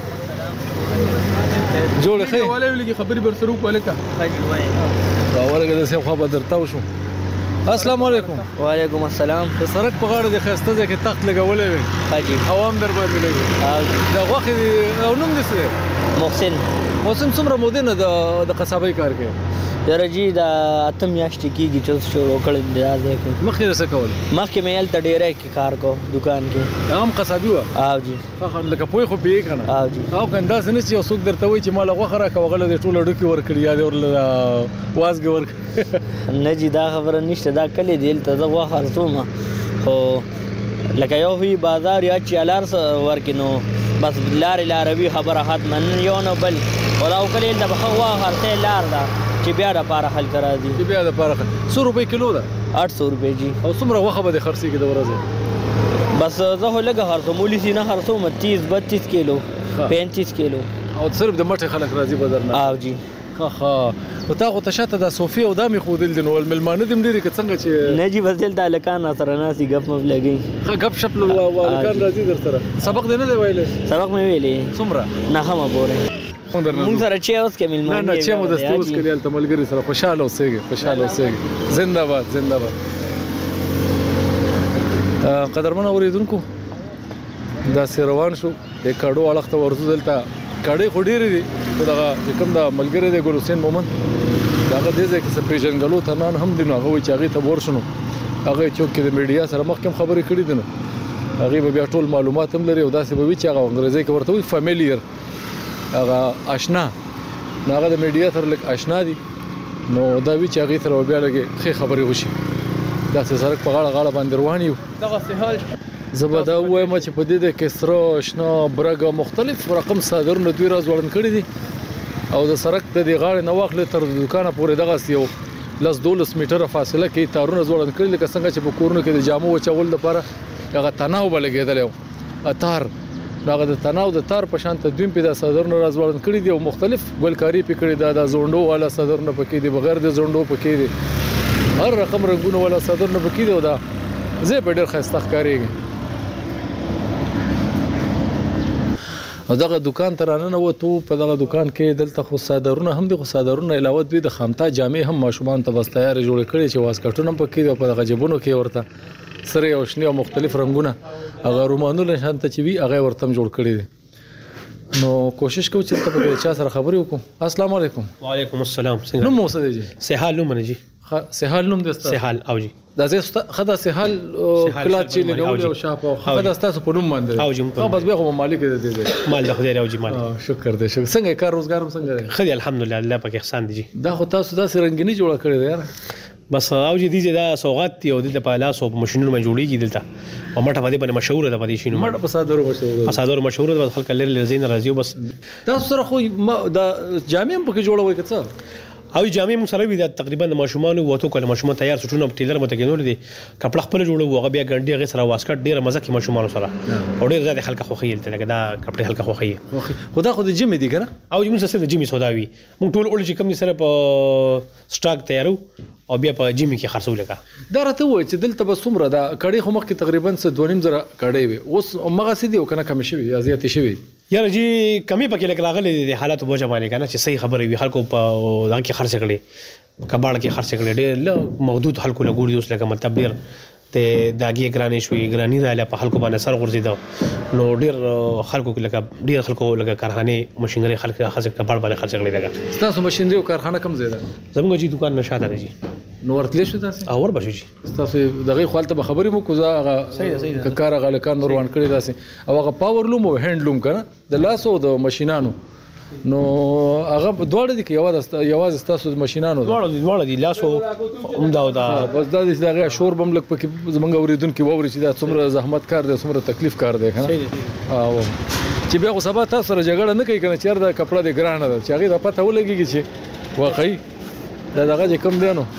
جوړ ښه ولې خبرې بر سره وکړه لکه راولګه د سیمه خوا به درته وشو. السلام علیکم. وعلیکم السلام. د سړک په غاړه د ښایسته ځای کې تخت لګولی وی حاجي هوا هم در باندې لګي د غوښې او نوم دې څه دی؟ محسن. محسن څومره مودې نه د قصابۍ کار کوي؟ یاره جی دا 8 میاشتې کېږي چې شروع کړی دی دا ځای کې. مخکې یې څه کول؟ مخکې مې هلته ډېری کې کار کو دکان کې. هغه هم قصابي وه؟ او جی لکه پوهې خو پوهېږې که نه؟ او جی او که داسې نه چې یو څوک درته وایي چې ما له غوښه راکړه هغه له دې ټوله ډوکې ورکړي یا دې ورله وازګې ورکړي نه جی دا خبره نشته دا کلی دی هلته زه غوښه ارزوم خو لکه یو وي بازار یا چې الار ورکړي نو بس لاروي خبره ختمه نه یو نه بل ولا او کلی هلته به ښه غوښه ارته لار ده چې بیا دپاره خلک راځي چې بیا دپاره 100 روپۍ کیلو ده 800 روپۍ جی. او څومره غوښه به دې خرڅېږي د ورځې؟ بس زه خو لږه خرڅوم ولسي نه خرڅوم 30-32 کیلو 35 کیلو او صرف د مټې خلک راځي به درنه؟ او جی خو تا خو ته شاته دا صوفي او دا مې ښودل دي نو مېلمانه دې هم ډېرې که څنګه چې نه جی بس دلته هلکان راسره ناستي ګپ مپ لګوي ښه ګپ شپ هلکان راځي در سره سبق دې نه دی ویلی؟ سبق مې ویلی څومره؟ نښمه پورې مونږ سره چې اوس کې مېلمانه نه چې مو دستي اوس کړي هلته ملګري سره خوشحاله اوسېږي زنده باد قدرمنو اورېدونکو داسې روان شو د کاډو اړخ ته ورځو دلته کاډۍ خو ډېرې دي خو دغه چې کوم د ملګری دی ګل حسین مومند د هغه دې ځای کې څه پېژنګلو ترنان هم دي نو هغه وایي چې هغې ته به ورشو نو هغه چوک کې د میډیا سره مخکې هم خبرې کړي دي نو هغې به بیا ټول معلومات هم لري او داسې به وي چې هغه انګریزۍ کې ورته وایي فامیلیر هغه آشنا هغه د میډیا سره لږ آشنا دي نو دا وی چې هغه سره بیا لګي ښه خبرې وشي دا سړک په غاړه باندې روان یو دغه سهال زبدا وایم چې په دې کې سره شنه برګه مختلف رقم صادرونه دوی راز وړاندې کړی دي او د سړک د دې غاړې نه واخلې تر دکانه پورې دغه یو 12 میټره فاصله کې تارونه وړاندې کړل لکه څنګه چې په کورونو کې د جامو وچول لپاره هغه تناو بلګېدل اتار دغه د تناو د تار په شان ته دوی په د صدرونو راز وړاندې کړی دي او مختلف ګلکاری پکړي د زوندو والا صدرونه پکې دي بغیر د زوندو پکې دي هر رقم رنگونه والا صدرونه پکې دي او دا زه په ډېر خسته ښکاریږي او دغه دکان ترانه وته په دغه دکان کې دلته خو صادرونه هم دي خو صادرونه علاوه دوی د خامتا جامې هم ماشومان ته بس تیار جوړ کړي چې واسکټونه پکې دي په دغه جبونو کې ورته سره او شنه او مختلف رنگونه هغه رومانونه شانته چې وی هغه ورته جوړ کړي دي نو کوشش کوم چې ته په چا سره خبرې وکم السلام علیکم وعلیکم السلام څنګه نو مو څه دی سهال نوم نه جی سهال نوم دسته سهال او جی دا زه خدا سهال کلات چې لګول او شاپ او خدا تاسو په نوم باندې او جی بس به خو مالک دې مال د خدای او جی مال شکر دې شکر څنګه کار روزګار هم څنګه دی خدای الحمدلله الله پاک احسان دی جی دا خو تاسو دا سرنګنی جوړ کړی دی یار بس او جی دې دا سوغات دی او دلته په لاس او ماشينونو باندې جوړیږي دلته او مټه باندې مشهور ده په دې شینو مټه په صادرو مشهور ده خلک لري زین راځي بس تاسو سره خو دا جامع هم پکې جوړوي که څه او جامع مو سره وي دا تقریبا د ماشومان وته کله ماشومان تیار سټونه ټیلر مته کېنول دي کپړه خپل جوړو هغه بیا ګنډي هغه سره واسکټ ډیره مزه کې ماشومان سره او ډیر زیات خلک خوخي دلته لکه دا کپړه خلک خوخي خدا خو د جمی دي کنه او موږ سره د جمی سوداوي موږ ټول اول چې کم سره په سٹاک تیارو او بیا په جمی کې خرڅول کا دا راته وای چې دلته به څومره دا کړي خو مخ کې تقریبا 2.5 کړي وي اوس مغه سدي او کنه کم شوی یا زیات شوی یاره جی کمی پکې لګ راغلي د حالات بوجه باندې کنه چې صحیح خبره وي خلکو په دا کې خرڅ کړي کباړ کې خرڅ کړي ډېر محدود خلکو لګوري اوس لکه مطلب ډېر ته داګي ګرانې شوې ګرانی رااله په خلکو باندې سر غورځیدو نو ډېر خلکو لکه ډېر خلکو لکه کارخانه ماشينري خلک خرڅ کباړ باندې خرڅ کړي لګا تاسو ماشينري او کارخانه کم زیاده زموږ جی دکان نشاته دی نو ورتلی شو تاسو اور بشو جی تاسو دغه خپل ته خبرې مو کوزا هغه کار غلکان روان کړی تاسو او هغه پاور لوم او هند لوم کنه د لاسو د ماشينانو نو هغه دواړه دي کې یوازې تاسو د ماشينانو دواړه دي لاسو عمده دا بس دا دغه شور بم لک پکې زمونږ اوریدونکو ووري چې دا څومره زحمت کار دی څومره تکلیف کار دی کنه او چې بیا خو سبا تاسو سره جګړه نه کوي کنه چیر دا کپړه دی ګرانه ده چې هغه د پته ولګيږي چې واقعي دا دغه کوم دی نو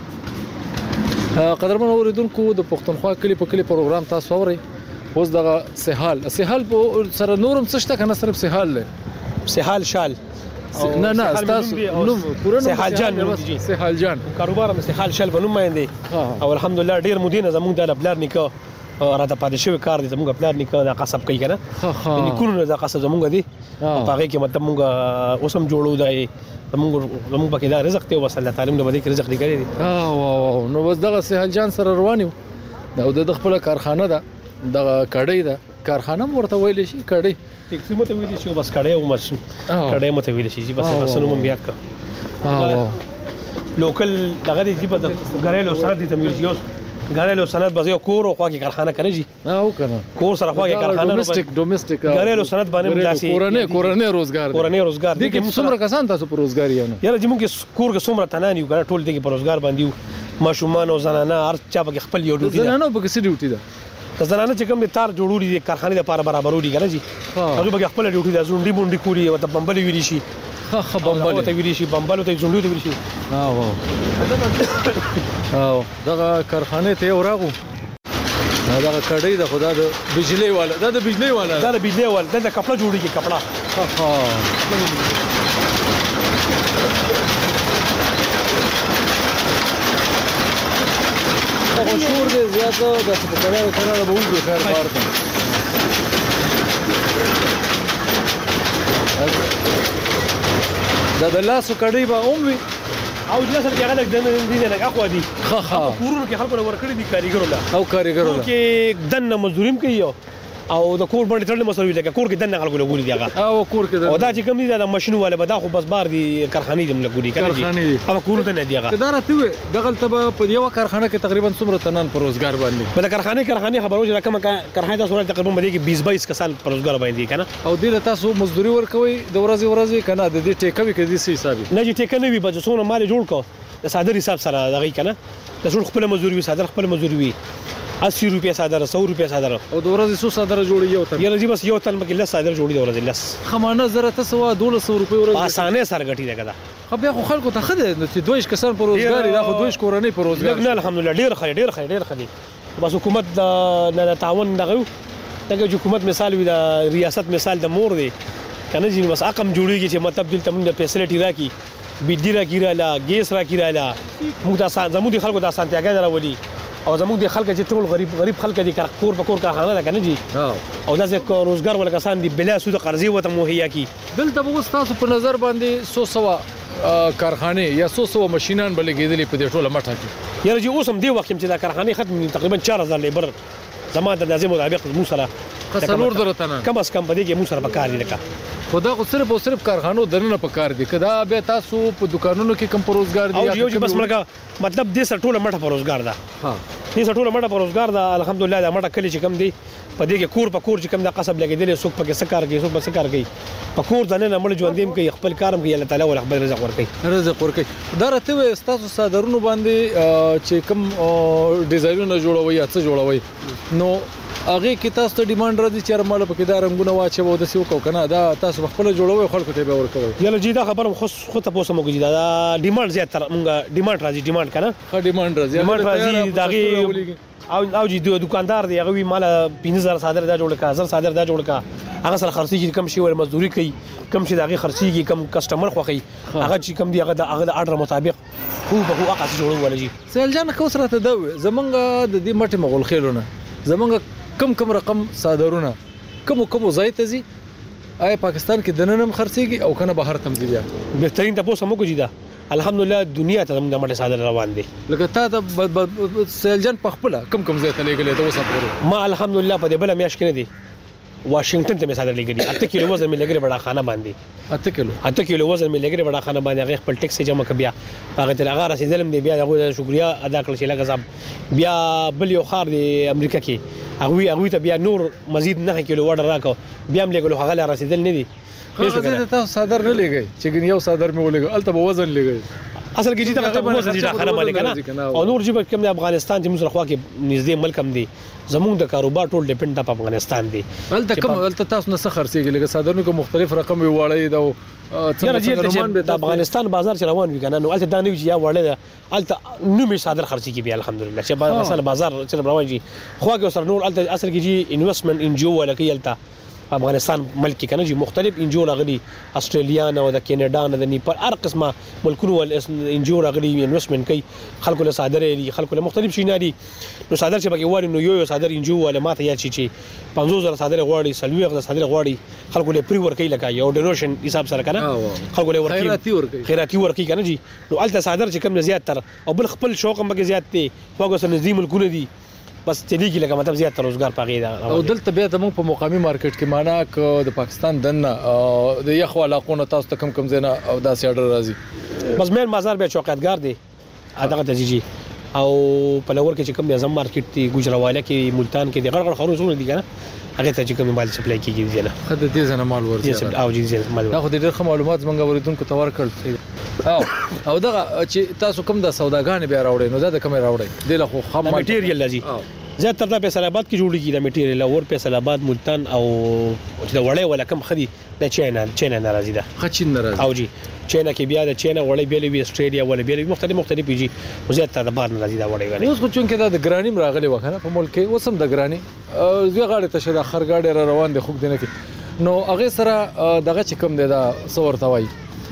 قدرمن اوریدونکو د پښتونخوا کلی په کلی پروګرام تاسو اورئ اوس دغه سهال سره نورم څه شته کنه صرف سهال له سهال شال نه تاسو نو پورن سهال جان سهال جان کاروبار مې سهال شال بنوم باندې او الحمدلله ډیر مدینه زموږ د بلار نیکه راته پاتې شوی کار دي زموږ پلان نیکه دا قصب کوي کنه نیکونو دا قصب زموږ دي هغه کې مطلب موږ اوسم جوړو دی زموږ پکې دا رزق ته وصله تعلیم د باندې رزق لګړي دي واو نو بس دغه سهال جان سره روانیو دا د خپل کارخانه ده دغه کړی ده کارخانه ورته ویل شي کړی ټیکسي مته ویل شي بس کړی او ماشين کړی مته ویل شي بس سنو مم بیا کا لوکل دغه دی په غریلو سره دي تمویل شي غریلو سند بس یو کور او خواږه کارخانه کوي جی او کنه کور سره خواږه کارخانه ډومېسټک غریلو سند باندې ملاسي کورنۍ روزګار دي کې څومره کسان تاسو پر روزګار یو نه یاره چې موږ کور کې څومره تنانیو غره ټول دي پر روزګار باندې ماشومان او زنانه هر چا به خپل یو ډیوټي ده زنانه به څه ډیوټي ده زنانه چې کوم تار جوړوړي دي کارخانه لپاره برابرولي کنه جی هغه به خپل ډیوټي ده زونډي بونډي کولی او د بمبلي ویلی شي بمبلو ته ویلی شي بمبلو ته زونډي ته ویلی شي او دغه کارخانه ته وراغو دغه کډی د خدا د بجلی والا دا د بجلی والا دا د بجلی والا دا د کپڑا جوړیږي کپڑا او شور دې زیاته د سپکړې کنه به وګورو خیر بار دا د لاسو کډی به اوموي او د لاسو کې هغه د دې نه اقوا دي کورونو کې خلکو ورکړي دي کاریګرو لا او کاریګرو کې دنه مزدوریم کوي او د کور باندې تړل مسوي لکه کور کې دنه خلکو له ګوري دیغه او کور کې او دا چې کوم دي د ماشين والا به دا خو بس بار دي کارخانه دي له ګوري کنه او کور ته نه دیغه دا راته وي دغه ته په یو کارخانه کې تقریبا څومره تنان پر روزګار باندې په کارخانه خبرو چې رقم کارخانه تاسو تقریبا باندې کې 20-22 کسان پر روزګار باندې کنه او دې تاسو مزدوري ورکوي د ورځې کنه د دې ټیکوي کې دې حساب نه چې ټیک نه وي بس څونه مال جوړ کو د صادر حساب سره دغه کنه د ټول خپل مزدوري وي صادر خپل مزدوري وي 80 روپیا صادره 100 روپیا صادره او د ورځې 100 صادره جوړي یو تن یله جی بس یو تن مګل لس صادره جوړي د ورځې لس خمانه زره تاسو 1200 روپیا ورځ اسانه سره غټي ده کدا خو بیا خو خلکو ته خده چې دویش کسان پر روزګار دا خو دویش کورنۍ پر روزګار نه الحمدلله ډیر خدي بس حکومت د تعاون دغه دغه حکومت مثال وي د ریاست مثال د مور دی کنه جی بس اقم جوړیږي چې مطلب دلته موږ د فیسلیټي راکی بجلی راکی رااله ګیس راکی رااله موږ د زموږ خلکو د سانتیاګا راولي او زموږ د خلک چې ټول غریب خلک دي کور په کور کارخانه ده کنه جی او داسې روزګار ول کسان دي بلا سود قرضې وته مهیا کی دلته به تاسو په نظر باندې 100 کارخانه یا 100 ماشينان بلګېدلې په دې ټوله مټه کې یاره جی اوس هم دی وخت چې دا کارخانه ختم تقریبا 4000 لیبر زموږ د لازم مطابق مو سره څلور درته کم از کم بده کې مو سره پکاري لکه خدا خو صرف او صرف کارخانو دنه پکار دي کدا به تاسو په دکانونو کې کم پروزګار دي او یو بس ملګه مطلب دې سره ټوله مټه پروزګار ده ها دې سره ټوله مټه پروزګار ده الحمدلله دا مټه کلی چې کم دی په دې کې کور په کور چې کم دا قصب لګیدل سوق په کې سکار کې سوق په سکار کې په کور دنه مړ ژوندیم کوي خپل کارم کوي الله تعالی ول خپل رزق ورکوي دا راته وي تاسو صادرونو باندې چې کم ډیزاینونه جوړوي یا څه جوړوي نو هغه کې تاسو ته ډیماند راځي چې مال په کې دا رنگونه واچو د سیو کو کنه دا تاسو خپل جوړوي خلکو ته به ورکوي یله جی دا خبره خو ته پوسه موږ جی دا ډیماند زیات تر موږ ډیماند راځي ډیماند کنه خو ډیماند راځي دغه او جی دکاندار دی هغه مال 15000 صادر دا جوړ کا 1000 صادر دا جوړ کا هغه سره خرڅي کم شي ور مزدوري کوي کم شي دغه خرڅي کم کسٹمر خوخي هغه چې کم دی هغه د اډر مطابق خو به هغه قص جوړول ولجی سیلجان کو سره ته دا زمونږ د دې مټه مغول خېلونه زمونږ کم رقم صادرونه کوم ځای ته زی آیا پاکستان کې دننم خرڅيږي او کنه بهر تم دی بهترین تاسو موږ جیدا الحمدلله دنیا ته موږ مټه صادر روان دي لکه تا د سیلجن پخپله کم ځای ته لګلې ته وسه ما الحمدلله په دې بل میاش کې نه دي واشنگټن ته صادر لګلې 8 کیلو وزن مې لګره بڑا خانه باندې 8 کیلو وزن مې لګره بڑا خانه باندې هغه خپل ټیکس جمع ک بیا هغه تل هغه رسیدلم دی بیا هغه شکریا ادا کړل چې لکه صاحب بیا بل یو خار دی امریکا کې هغه ته بیا نور مزید 9 کیلو وړ راکو بیا هم لګلو هغه رسیدل نه دي تاسو صادر نه لګي چې یو صادر مې ولګ الته به وزن لګي اصل کې چې دا وزن دي خانه باندې کنه او نور جيب کوم د افغانستان چې موږ خوا کې نږدې ملک هم دي زموږ د کاروبار ټول ډیپند په افغانستان دی الته کوم الته تاسو نه څه خرڅيږي لکه صادرونو کې مختلف رقم وی وړي دا څنګه د افغانستان بازار چې روان وي کنه نو الته دا نه وي یا وړي الته نو می صادر خرڅيږي بیا الحمدلله چې مثلا بازار چې روان دي خو کې سره نور الته اصل کې جی انویسټمنت ان جو ولا کې الته افغانستان ملک کې کنه جی مختلف انجو راغلي استرالیا نه او د کینیډا نه د نیپال هر قسمه ملکونو ول انجو راغلي انویسټمنت کوي خلکو له صادره دي خلکو له مختلف شي نه دي نو صادر چې بګي واري نو یو صادر انجو ولا ماته یا چې 50000 صادر غواړي سلوي صادر غواړي خلکو له پری ور کوي لکه یو ډونیشن حساب سره کنه خلکو له ورکی خیراتي ورکی کنه جی نو الته صادر چې کم زیات تر او بل خپل شوق هم بګي زیات دي هغه سره نظام ملکونه دي بس چلیږي لکه مطلب زیات روزګار پغې دا او دلته بیا د موږ په مقامی مارکیټ کې معنا ک د پاکستان دنه د یخ علاقونو تاسو ته کم زینا او داسې اډر راځي بس مین بازار به چوکاتګار دی اداغه تجیجی او په لور کې چې کوم د زم مارکیټ دی ګجراواله کې ملتان کې د غړغړ خروزونه دي کنه هغه ته چې کوم موبایل سپلای کیږي دی نه خد دې زنه مال ورځي او دې مال دا خو ډېر معلومات زمونږ اوریدونکو ته ورکړل او دغه چې تاسو کوم د سوداګانې بیا راوړئ نو دا د کوم راوړئ د له خو خام مټیریل لذي زیات تر د فیصل آباد کې جوړیږي د میټیریل اور فیصل آباد ملتان او چې د وړې ولا کم خدي د چینا ناراضي ده خچین ناراضي او جی چینا کې بیا د چینا وړې بیلې وی استرالیا ولا بیلې مختلف جی زیات تر د بار ناراضي ده وړې غني اوس خو چون کې د ګرانی راغلي وخنه په ملک کې وسم د ګرانی زوی غاړه ته شدا خرګاډه روان دي خو دنه کې نو هغه سره دغه چې کم دی دا سور توای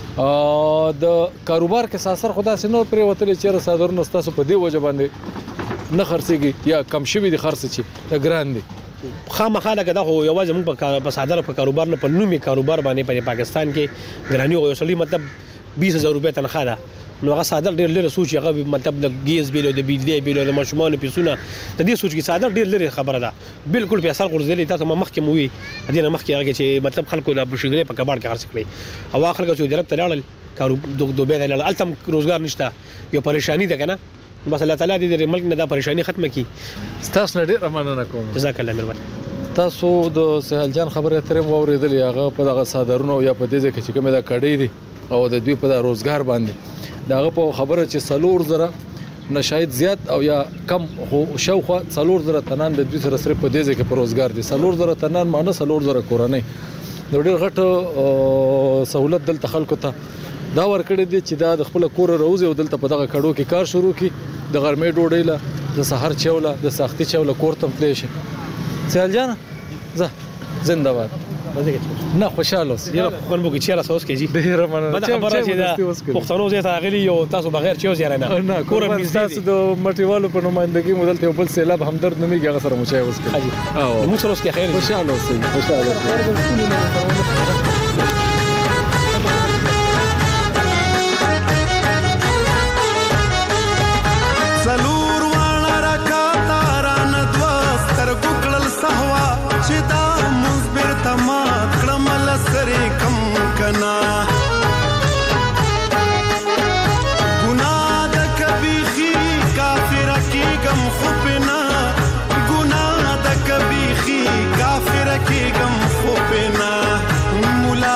د کاروبار کې ساسر خدا سينو پر وتل چې صادر نو تاسو په دی وجه باندې نه خرڅيږي یا کم شوی دي خرڅ چی د ګران دي خامخا لکه دا خو یوازې موږ په صادره په کاروبار نه په نومي کاروبار باندې په پاکستان کې ګرانی او یوسلی مطلب 20000 روپے تنخواه ده نو هغه صادق ډېر لري سوچ هغه مطلب د ګیس بیل او د بجلی بیل او د ماشومان پیسونه د دې سوچ کې صادق ډېر لري خبره ده بالکل په اصل غورځلې تاسو ما مخکې موي دې نه مخکې هغه چې مطلب خلکو د بشګری په کباړ کې خرڅ کړي او خلکو چې درک تلاړل کارو دوبه د التم روزګار نشته یو پریشانی ده کنه بس الله تعالی دې ملک نه دا پریشانی ختمه کړي تاسو نه ډېر مننه کوم جزاک الله مهربان تاسو د سهیل جان خبره ترې واورېدلې هغه په دغه صادرونو یا په دې ځکه چې کومه دا کړې دي او د دوی په روزګار باندې داغه په خبره چې سلور زره نه شاید زیات او یا کم خو شاوخوا سلور زره تنان د دوی سره صرف په دې ځکه په روزګار دي سلور زره تنان معنی سلور زره کورنۍ د ډېر غټ سہولت دلته خلکو ته دا ورکړی دي چې دا د خپل کور روزي او دلته په دغه کډو کې کار شروع کی د غرمې ډوډۍ له د سحر چوله د ساختي چوله کور تم پلی شي سهیل جان زنده باد نه خوشاله اوس یره خپل بوګی چیرې سوس کې جی ډیر مننه چې خبره چې دا پښتنو زه ته غلی یو تاسو بغیر چوز یاره نه کورم تاسو د مټیوالو په نمائندګي مودل ته بل سیلاب همدرد نمي هغه سره مچای اوس کې او مو سره اوس کې خیر خوشاله اوسئ خوشاله څلور واړه راکاته رانه دوه سترګو کړل سهوا چې دا موږ بیرته مات کړم له سرې کم کنا ګناه د کبیخي کافره کېږم خو پې نه ګناه د کبیخي کافره کېږم خو پې نه ملا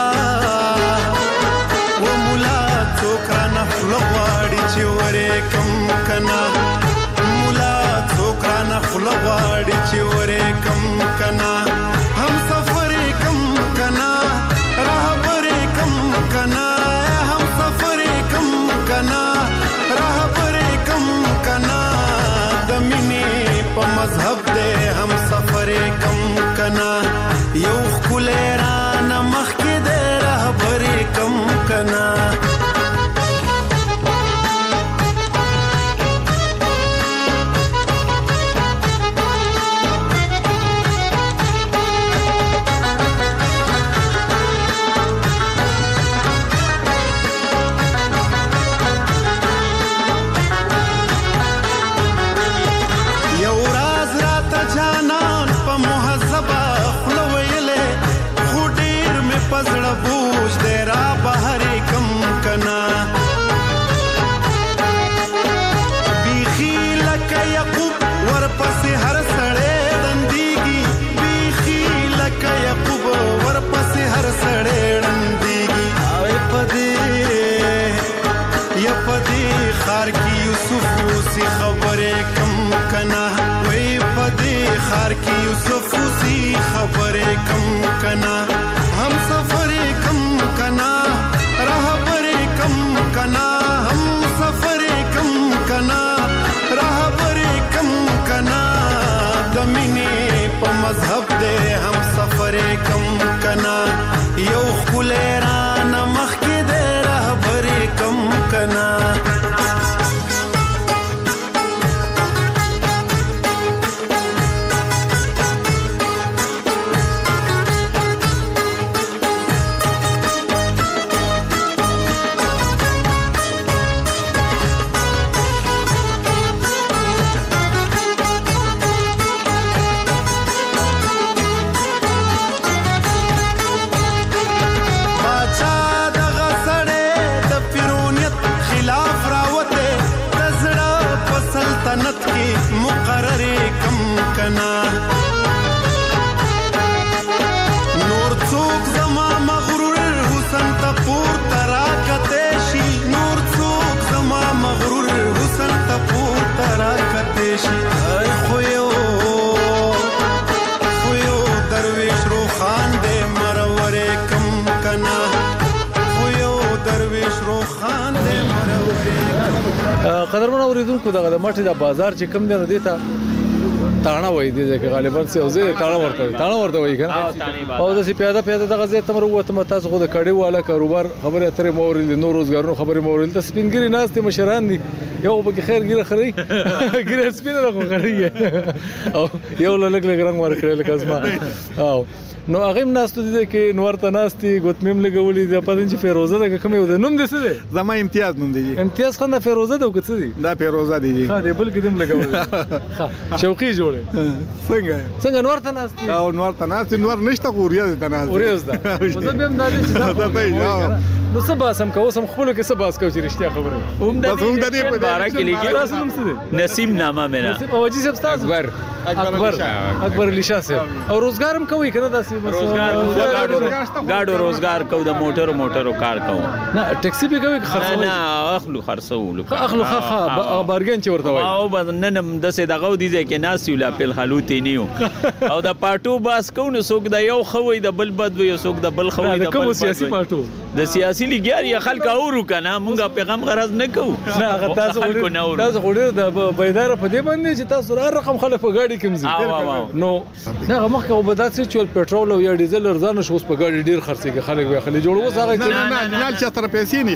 و ملا څوک رانه خوله غواړي چې ورې کم کنا خوله غواړي چې ورې کم کنا هم سفر کم کنا رهبر کم کنا هم سفر کم کنا رهبر کم کنا د مینې په مذهب دې هم سفر کم کنا یو ښکلی رانه مخکې دې رهبر کم کنا پزړه بوج دې را بهر کم کنا بیخي لکه یعقوب ورپسې هر سړی ړندېږي بیخي لکه یعقوب ورپسې هر سړی ړندېږي په دې ښار کې یوسف اوسي خبرې کم کنا وای په دې ښار کې یوسف اوسي خبرې کم کنا هم سفر کم کنا رهبر کم کنا هم سفر کم کنا رهبر کم کنا د مینې په مذهب دې هم سفر کم کنا یو ښکلی رانه مخکې دې رهبر کم کنا مقرر کم کنا نور څوک زما مغرور حسن ته پورته راکتی شي نور څوک زما مغرور حسن ته پورته راکتی شي خو یو درویش روخان دې مرور کم کنا خو یو درویش روخان دې مرور قدرمن اوریدونکو دغه د مټې د بازار چې کم دی نو دی ته تاڼه وای دي چې غالبا څه اوزه تاڼه ورته وای کنه او د پیاده دغه ځای تمر وته متاسو خو د کډي والا کاروبار خبره اترې مورل نو روزګارونو خبره مورل ته سپینګری ناس ته مشران دي یو به خیر ګیره خري ګیره سپینه راغو خري او یو لګ رنگ ورکړل کزما او نو هغه ناستو دي کې نورته ناستي ګوتمیم لګولې د پدین چې فیروزه د کومه و د نوم دې څه دی زما امتیاز نوم دی امتیاز خنه فیروزه د وکړه دي دا فیروزه دی ها دې بل کې دم لګولې شوقي جوړه څنګه نورته ناستي او نورته ناستي نور نشته غوریا دي تنه وريز ده زه به هم دا چې نو څه باسم کو سم خپل کې څه باس کو چې رښتیا خبره بس هم د دې په بارا کې لیکي نسیم نامه میرا او جی صاحب تاسو اکبر علی شاه صاحب او روزګارم کوي کنه داسې ګاډو روزګار کو د موټرو کار کو نه ټیکسي به کوي خرڅو نه اخلو خرڅو ها بارګن چې ورته وای او بدنن د سه دغه دي چې ناس یو لا په خلوت نیو او د پټو باس کو نو څوک د یو خوي د بل بد وي څوک د بل خوي د کوم سیاسي پټو د سیاسي لګیاري خلک اورو کنه مونږه پیغام غرض نه کوو نه تاسو غوډر د بيدار په دې باندې چې تاسو رقم خلک په ګاډي کې مزي نو نه مخکې وبدات چې پېټرول او یا ډیزل ارزان شو اوس په ګاډي ډیر خرڅيږي خلک به خلک جوړو هغه نه چا تر پیسې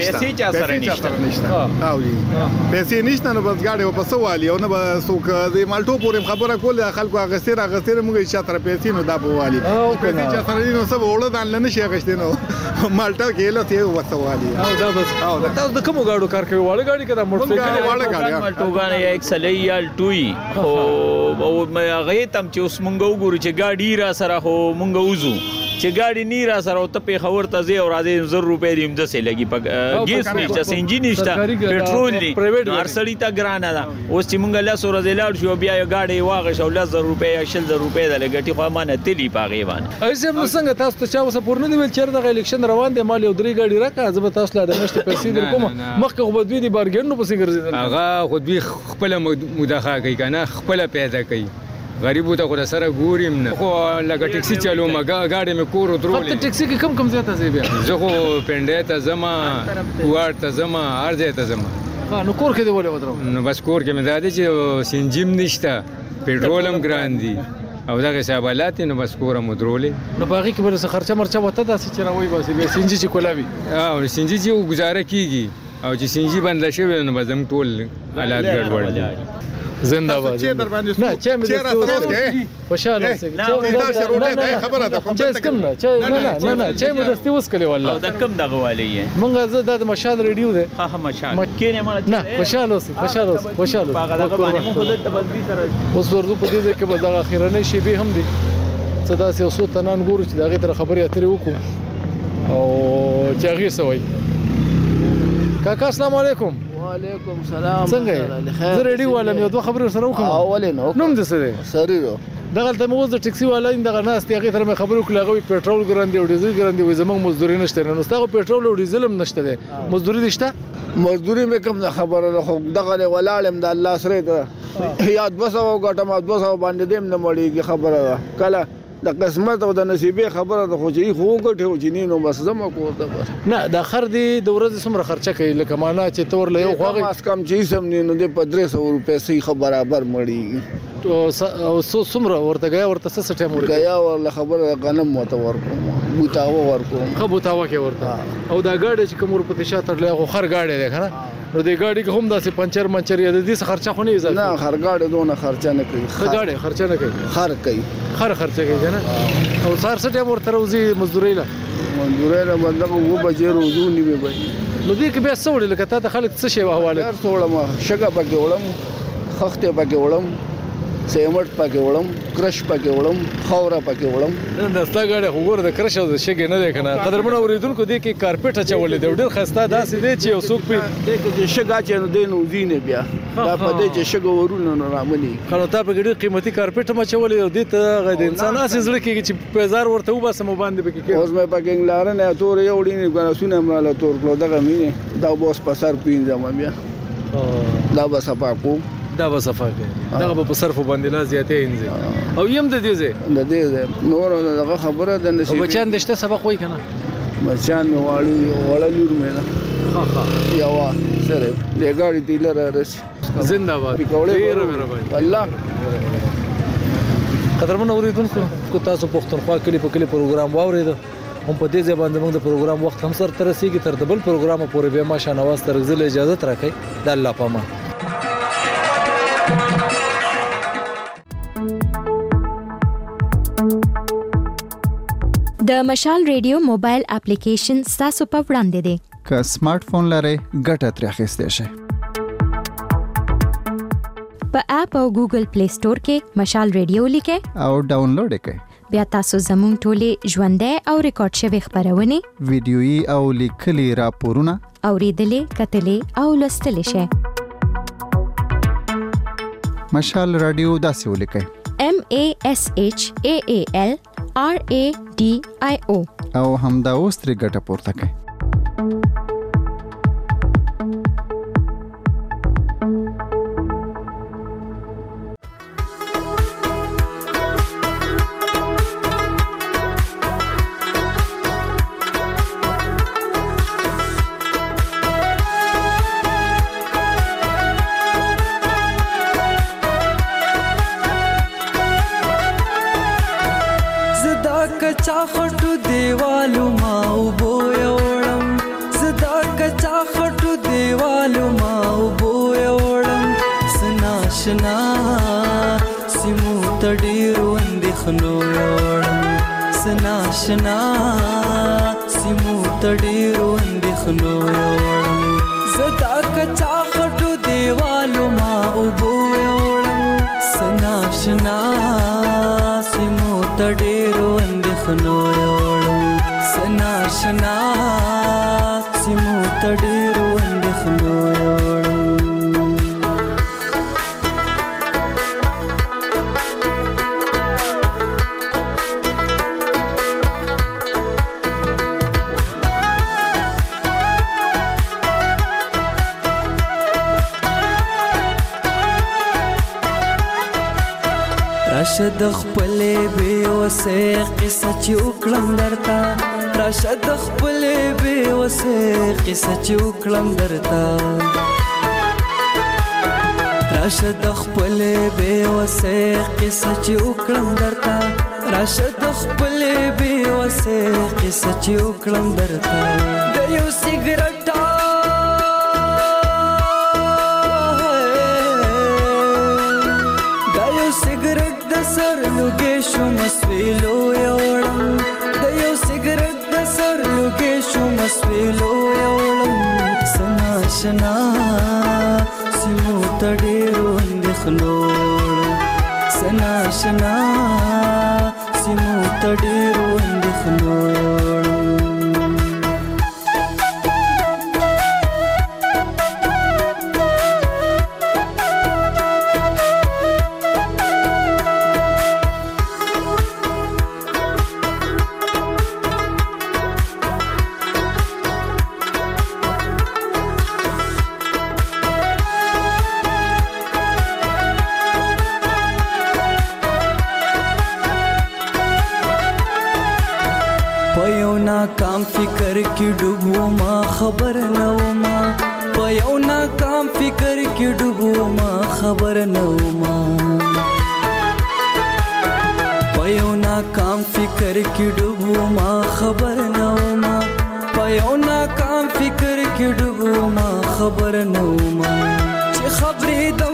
نشته او پیسې نشته نو بس ګاډي په سوالي او نه به څوک د مالټو پورې خبره کوله خلکو هغه سره موږ چې تر پیسې نو دا په والي پیسې چې تر نو سب وړو دان لنه شي غشتنو مالټا کې له ته وسوالي او دا بس تاسو د کوم ګاډو کار کوي واړه ګاډي کړه موټر سایکل واړه ګاډي مالټوګان یا اکسلیال ټوي او هغه تم چې اوس مونږ وګورو چې ګاډي را سره هو مونږ وزو چې ګاډي نه را سره او ته په خبر ته زی او راځي 100 روپے دیم د سه لګي په ګیس نشته سنجي نشته پټرول دی ارسړی تا ګرانه ده اوس چې مونږ له سره زلاړ شو بیا ګاډي واغښ او 100 روپے یا 100 روپے د لګټي خو مانه تلی پاغي باندې ایسه نو څنګه تاسو ته چا وسه پورنه دی ول چیر د الیکشن روان دی مال یو درې ګاډي راکا زه به تاسو لا د نشته پیسې در کوم مخکې خو بدوی دی بارګن نو پسې ګرځیدل هغه خو دوی خپل مداخله کوي کنه خپل پیدا کوي غریبو ته خو سره ګوریم نه خو لکه ټیکسي چالو ما ګاډي مې کور درولې ته ټیکسي کې کم زیاته زی بیا زه خو پنده ته زما وار ته زما ارزه ته زما نو کور کې دی ولې ودرو نو بس کور کې مې زاده چې سنجیم نشته پېټرولم ګران دي او دا حسابات نو بس کور مدرولې نو باقي کې بل څه خرچه مرچه وته دا چې راوي بس به سنجي چې کولاوي او سنجي چې گزاره کیږي او چې سنجي بند شي نو بزم ټول حالات ګډوډ زنده باد نه چې مې خوشاله اوسې نه خبره ده چې کوم نه چې مې دستي وسکلې والله دا کم دغه والی مونږ زه د مشال ریډیو ده ها مشال کینه مړه نه خوشاله اوسې هغه دغه باندې مونږ د تبدیل سره اوس ورته په دې کې به دغه اخیرنۍ شی به هم دي صدا سي اوسو تنان ګورو چې دغه تر خبرې اترې وکړو او چې هغه سوي کاکا السلام علیکم وعلیکم السلام څنګه زه ریډي والم یو دوه خبرې سره وکم اولینو نوم دې څه دی سریرو دغه ته موږ د ټیکسي والا دغه ناس ته هغه تر مې خبرو کړل هغه پېټرول ګران دی او ډیزل ګران دی زموږ مزدوري نشته نو ستاسو پېټرول او ډیزل هم نشته دی مزدوري نشته مزدوري مې کوم خبره خو دغه ولالم د الله سره ته یاد 200 غټم 200 باندې دیم نه مړیږي خبره کله د قسمت او د نصیبې خبره د خو چې خو ګټو چې نو بس زما کو ده نه د خر دی د ورځې څومره خرچه کوي لکه معنا چې تور له یو خواږه ماس کم چې سم نه د 300 روپے سي برابر مړی او څومره ورته غیا ورته څه ټیم ورته غیا ول خبره غنم مت ورکوم بوتاو ورکوم خو بوتاو کې ورته او دا ګاډي چې کوم ورپته شاته له خر ګاډي ده کنه نو د ګاډي کې هم داسې پنچر منچر یا د دې خرچه خو نه ایزه نه خر ګاډي دونه خرچه نه کوي ګاډي خرچه نه کوي خر خرچه کوي کنه او سار څه ټیم ورته روزي مزدوري له بنده و بجې روزو نیوي به نو دې کې بیا څه وړي لکه ته خلک څه شی حواله څوړم شګه پکې وړم خخته پکې وړم سیمټ پکې وړم کرش پکې وړم خوره پکې وړم دا ستګړې وګوره د کرش او د شګې نه ده کنه قدرمن اوریدونکو دې کې کارپټ اچولې دی ډېر خسته داسې دی چې څوک په دې کې شګه چې نو دین وزینه بیا دا په دې چې شګه ورونه نه رامني خلک ته په ډېر قیمتي کارپټ مچولې او دې ته غد انسان اسې زړه کې چې پیزار ورته وباسه مو باندې بکې اوس مې پکې انګلار نه تور یو ډین غنا سونه مالا تور کړو دغه مینه دا بوس په سر پینځم بیا دا بس پاکو دا به صفه کوي دا به صرف باندې لا زیاتې انځي او یم د دې نور دغه خبره د نشي او بچان دشته سبق وای کنه بچان وړل لور مې نه یوا سره د ګاډي ډیلر رس زنده باد ډیر مهرباني الله قدرمن اوریدونکو تاسو پښتونخوا کلی په کلی پروګرام واورید هم په دې ځای باندې موږ د پروګرام وخت هم سره ترسيږي تر د بل پروګرام پورې به ما شانواز ترغزل اجازه ترکې د الله پامان د مشال ریډیو موبایل اپلیکیشن تاسو په وړاندې دی که سمارټ فون لرئ ګټه ترې اخیستئ شئ په اپ او ګوګل پلی سٹور کې مشال ریډیو لیکئ او ډاونلوډ یې کړئ بیا تاسو زموږ ټولې ژوندۍ او ریکارډ شوی خبرونه ویډیويي او لیکلي راپورونه اوریدلې کتلې او لوستلې شئ مشال رادیو داسې ولیکئ MASHAALRADIO او همدا اوس ترې ګټه پورته کړئ کچا خټو دیوالو ما وبو یوړم زدا کچا خټو دیوالو ما وبو یوړم سناشنا سیمو تډیرو اندخنو یوړم سناشنا سیمو تډیرو اندخنو یوړم زدا کچا خټو دیوالو ما وبو یوړم سناشنا سیمو تډیرو اندخنو یوړم سناشنا سیمو تډیرو اندخنو یوړم راشد خپلې به وسه قصه چې وکړم درته راشد خپلې به وسه قصه چې وکړم درته راشد خپلې به وسه قصه چې وکړم درته راشد خپلې به وسه قصه چې وکړم درته د یو سیګریټ سر لوګې شو مسویلو یوړم د یو سیګریټ د سر لوګې شو مسویلو یوړم سناشنا سیمو تډیرو اندخنو سناشنا سیمو تډیرو اندخنو ناکام فکر کی ډوبو ما خبر نه وما په یو ناکام فکر کی ډوبو ما خبر نه وما په یو ناکام فکر کی ډوبو ما خبر نه وما په یو ناکام فکر کی ډوبو ما خبر نه وما چې خبرې دم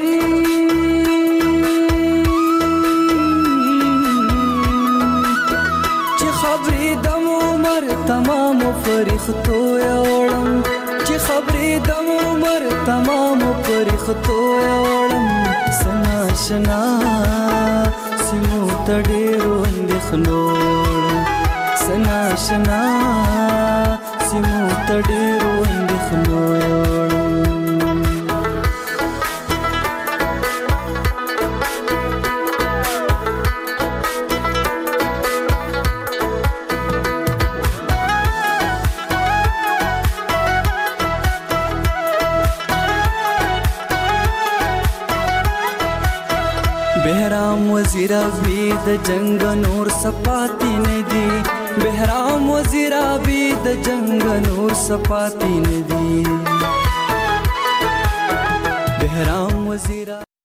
تمام فرښتو یوړم چې خبرې د عمر تمام فرښتو یوړم سناشنا سیمو تډیرو اندخنو سناشنا سیمو تډیرو اندخنو یوړم بهرام وزیر ابي د جنگ نور سپاتی ندي بهرام وزیر ابي د جنگ نور سپاتی ندي بهرام وزیر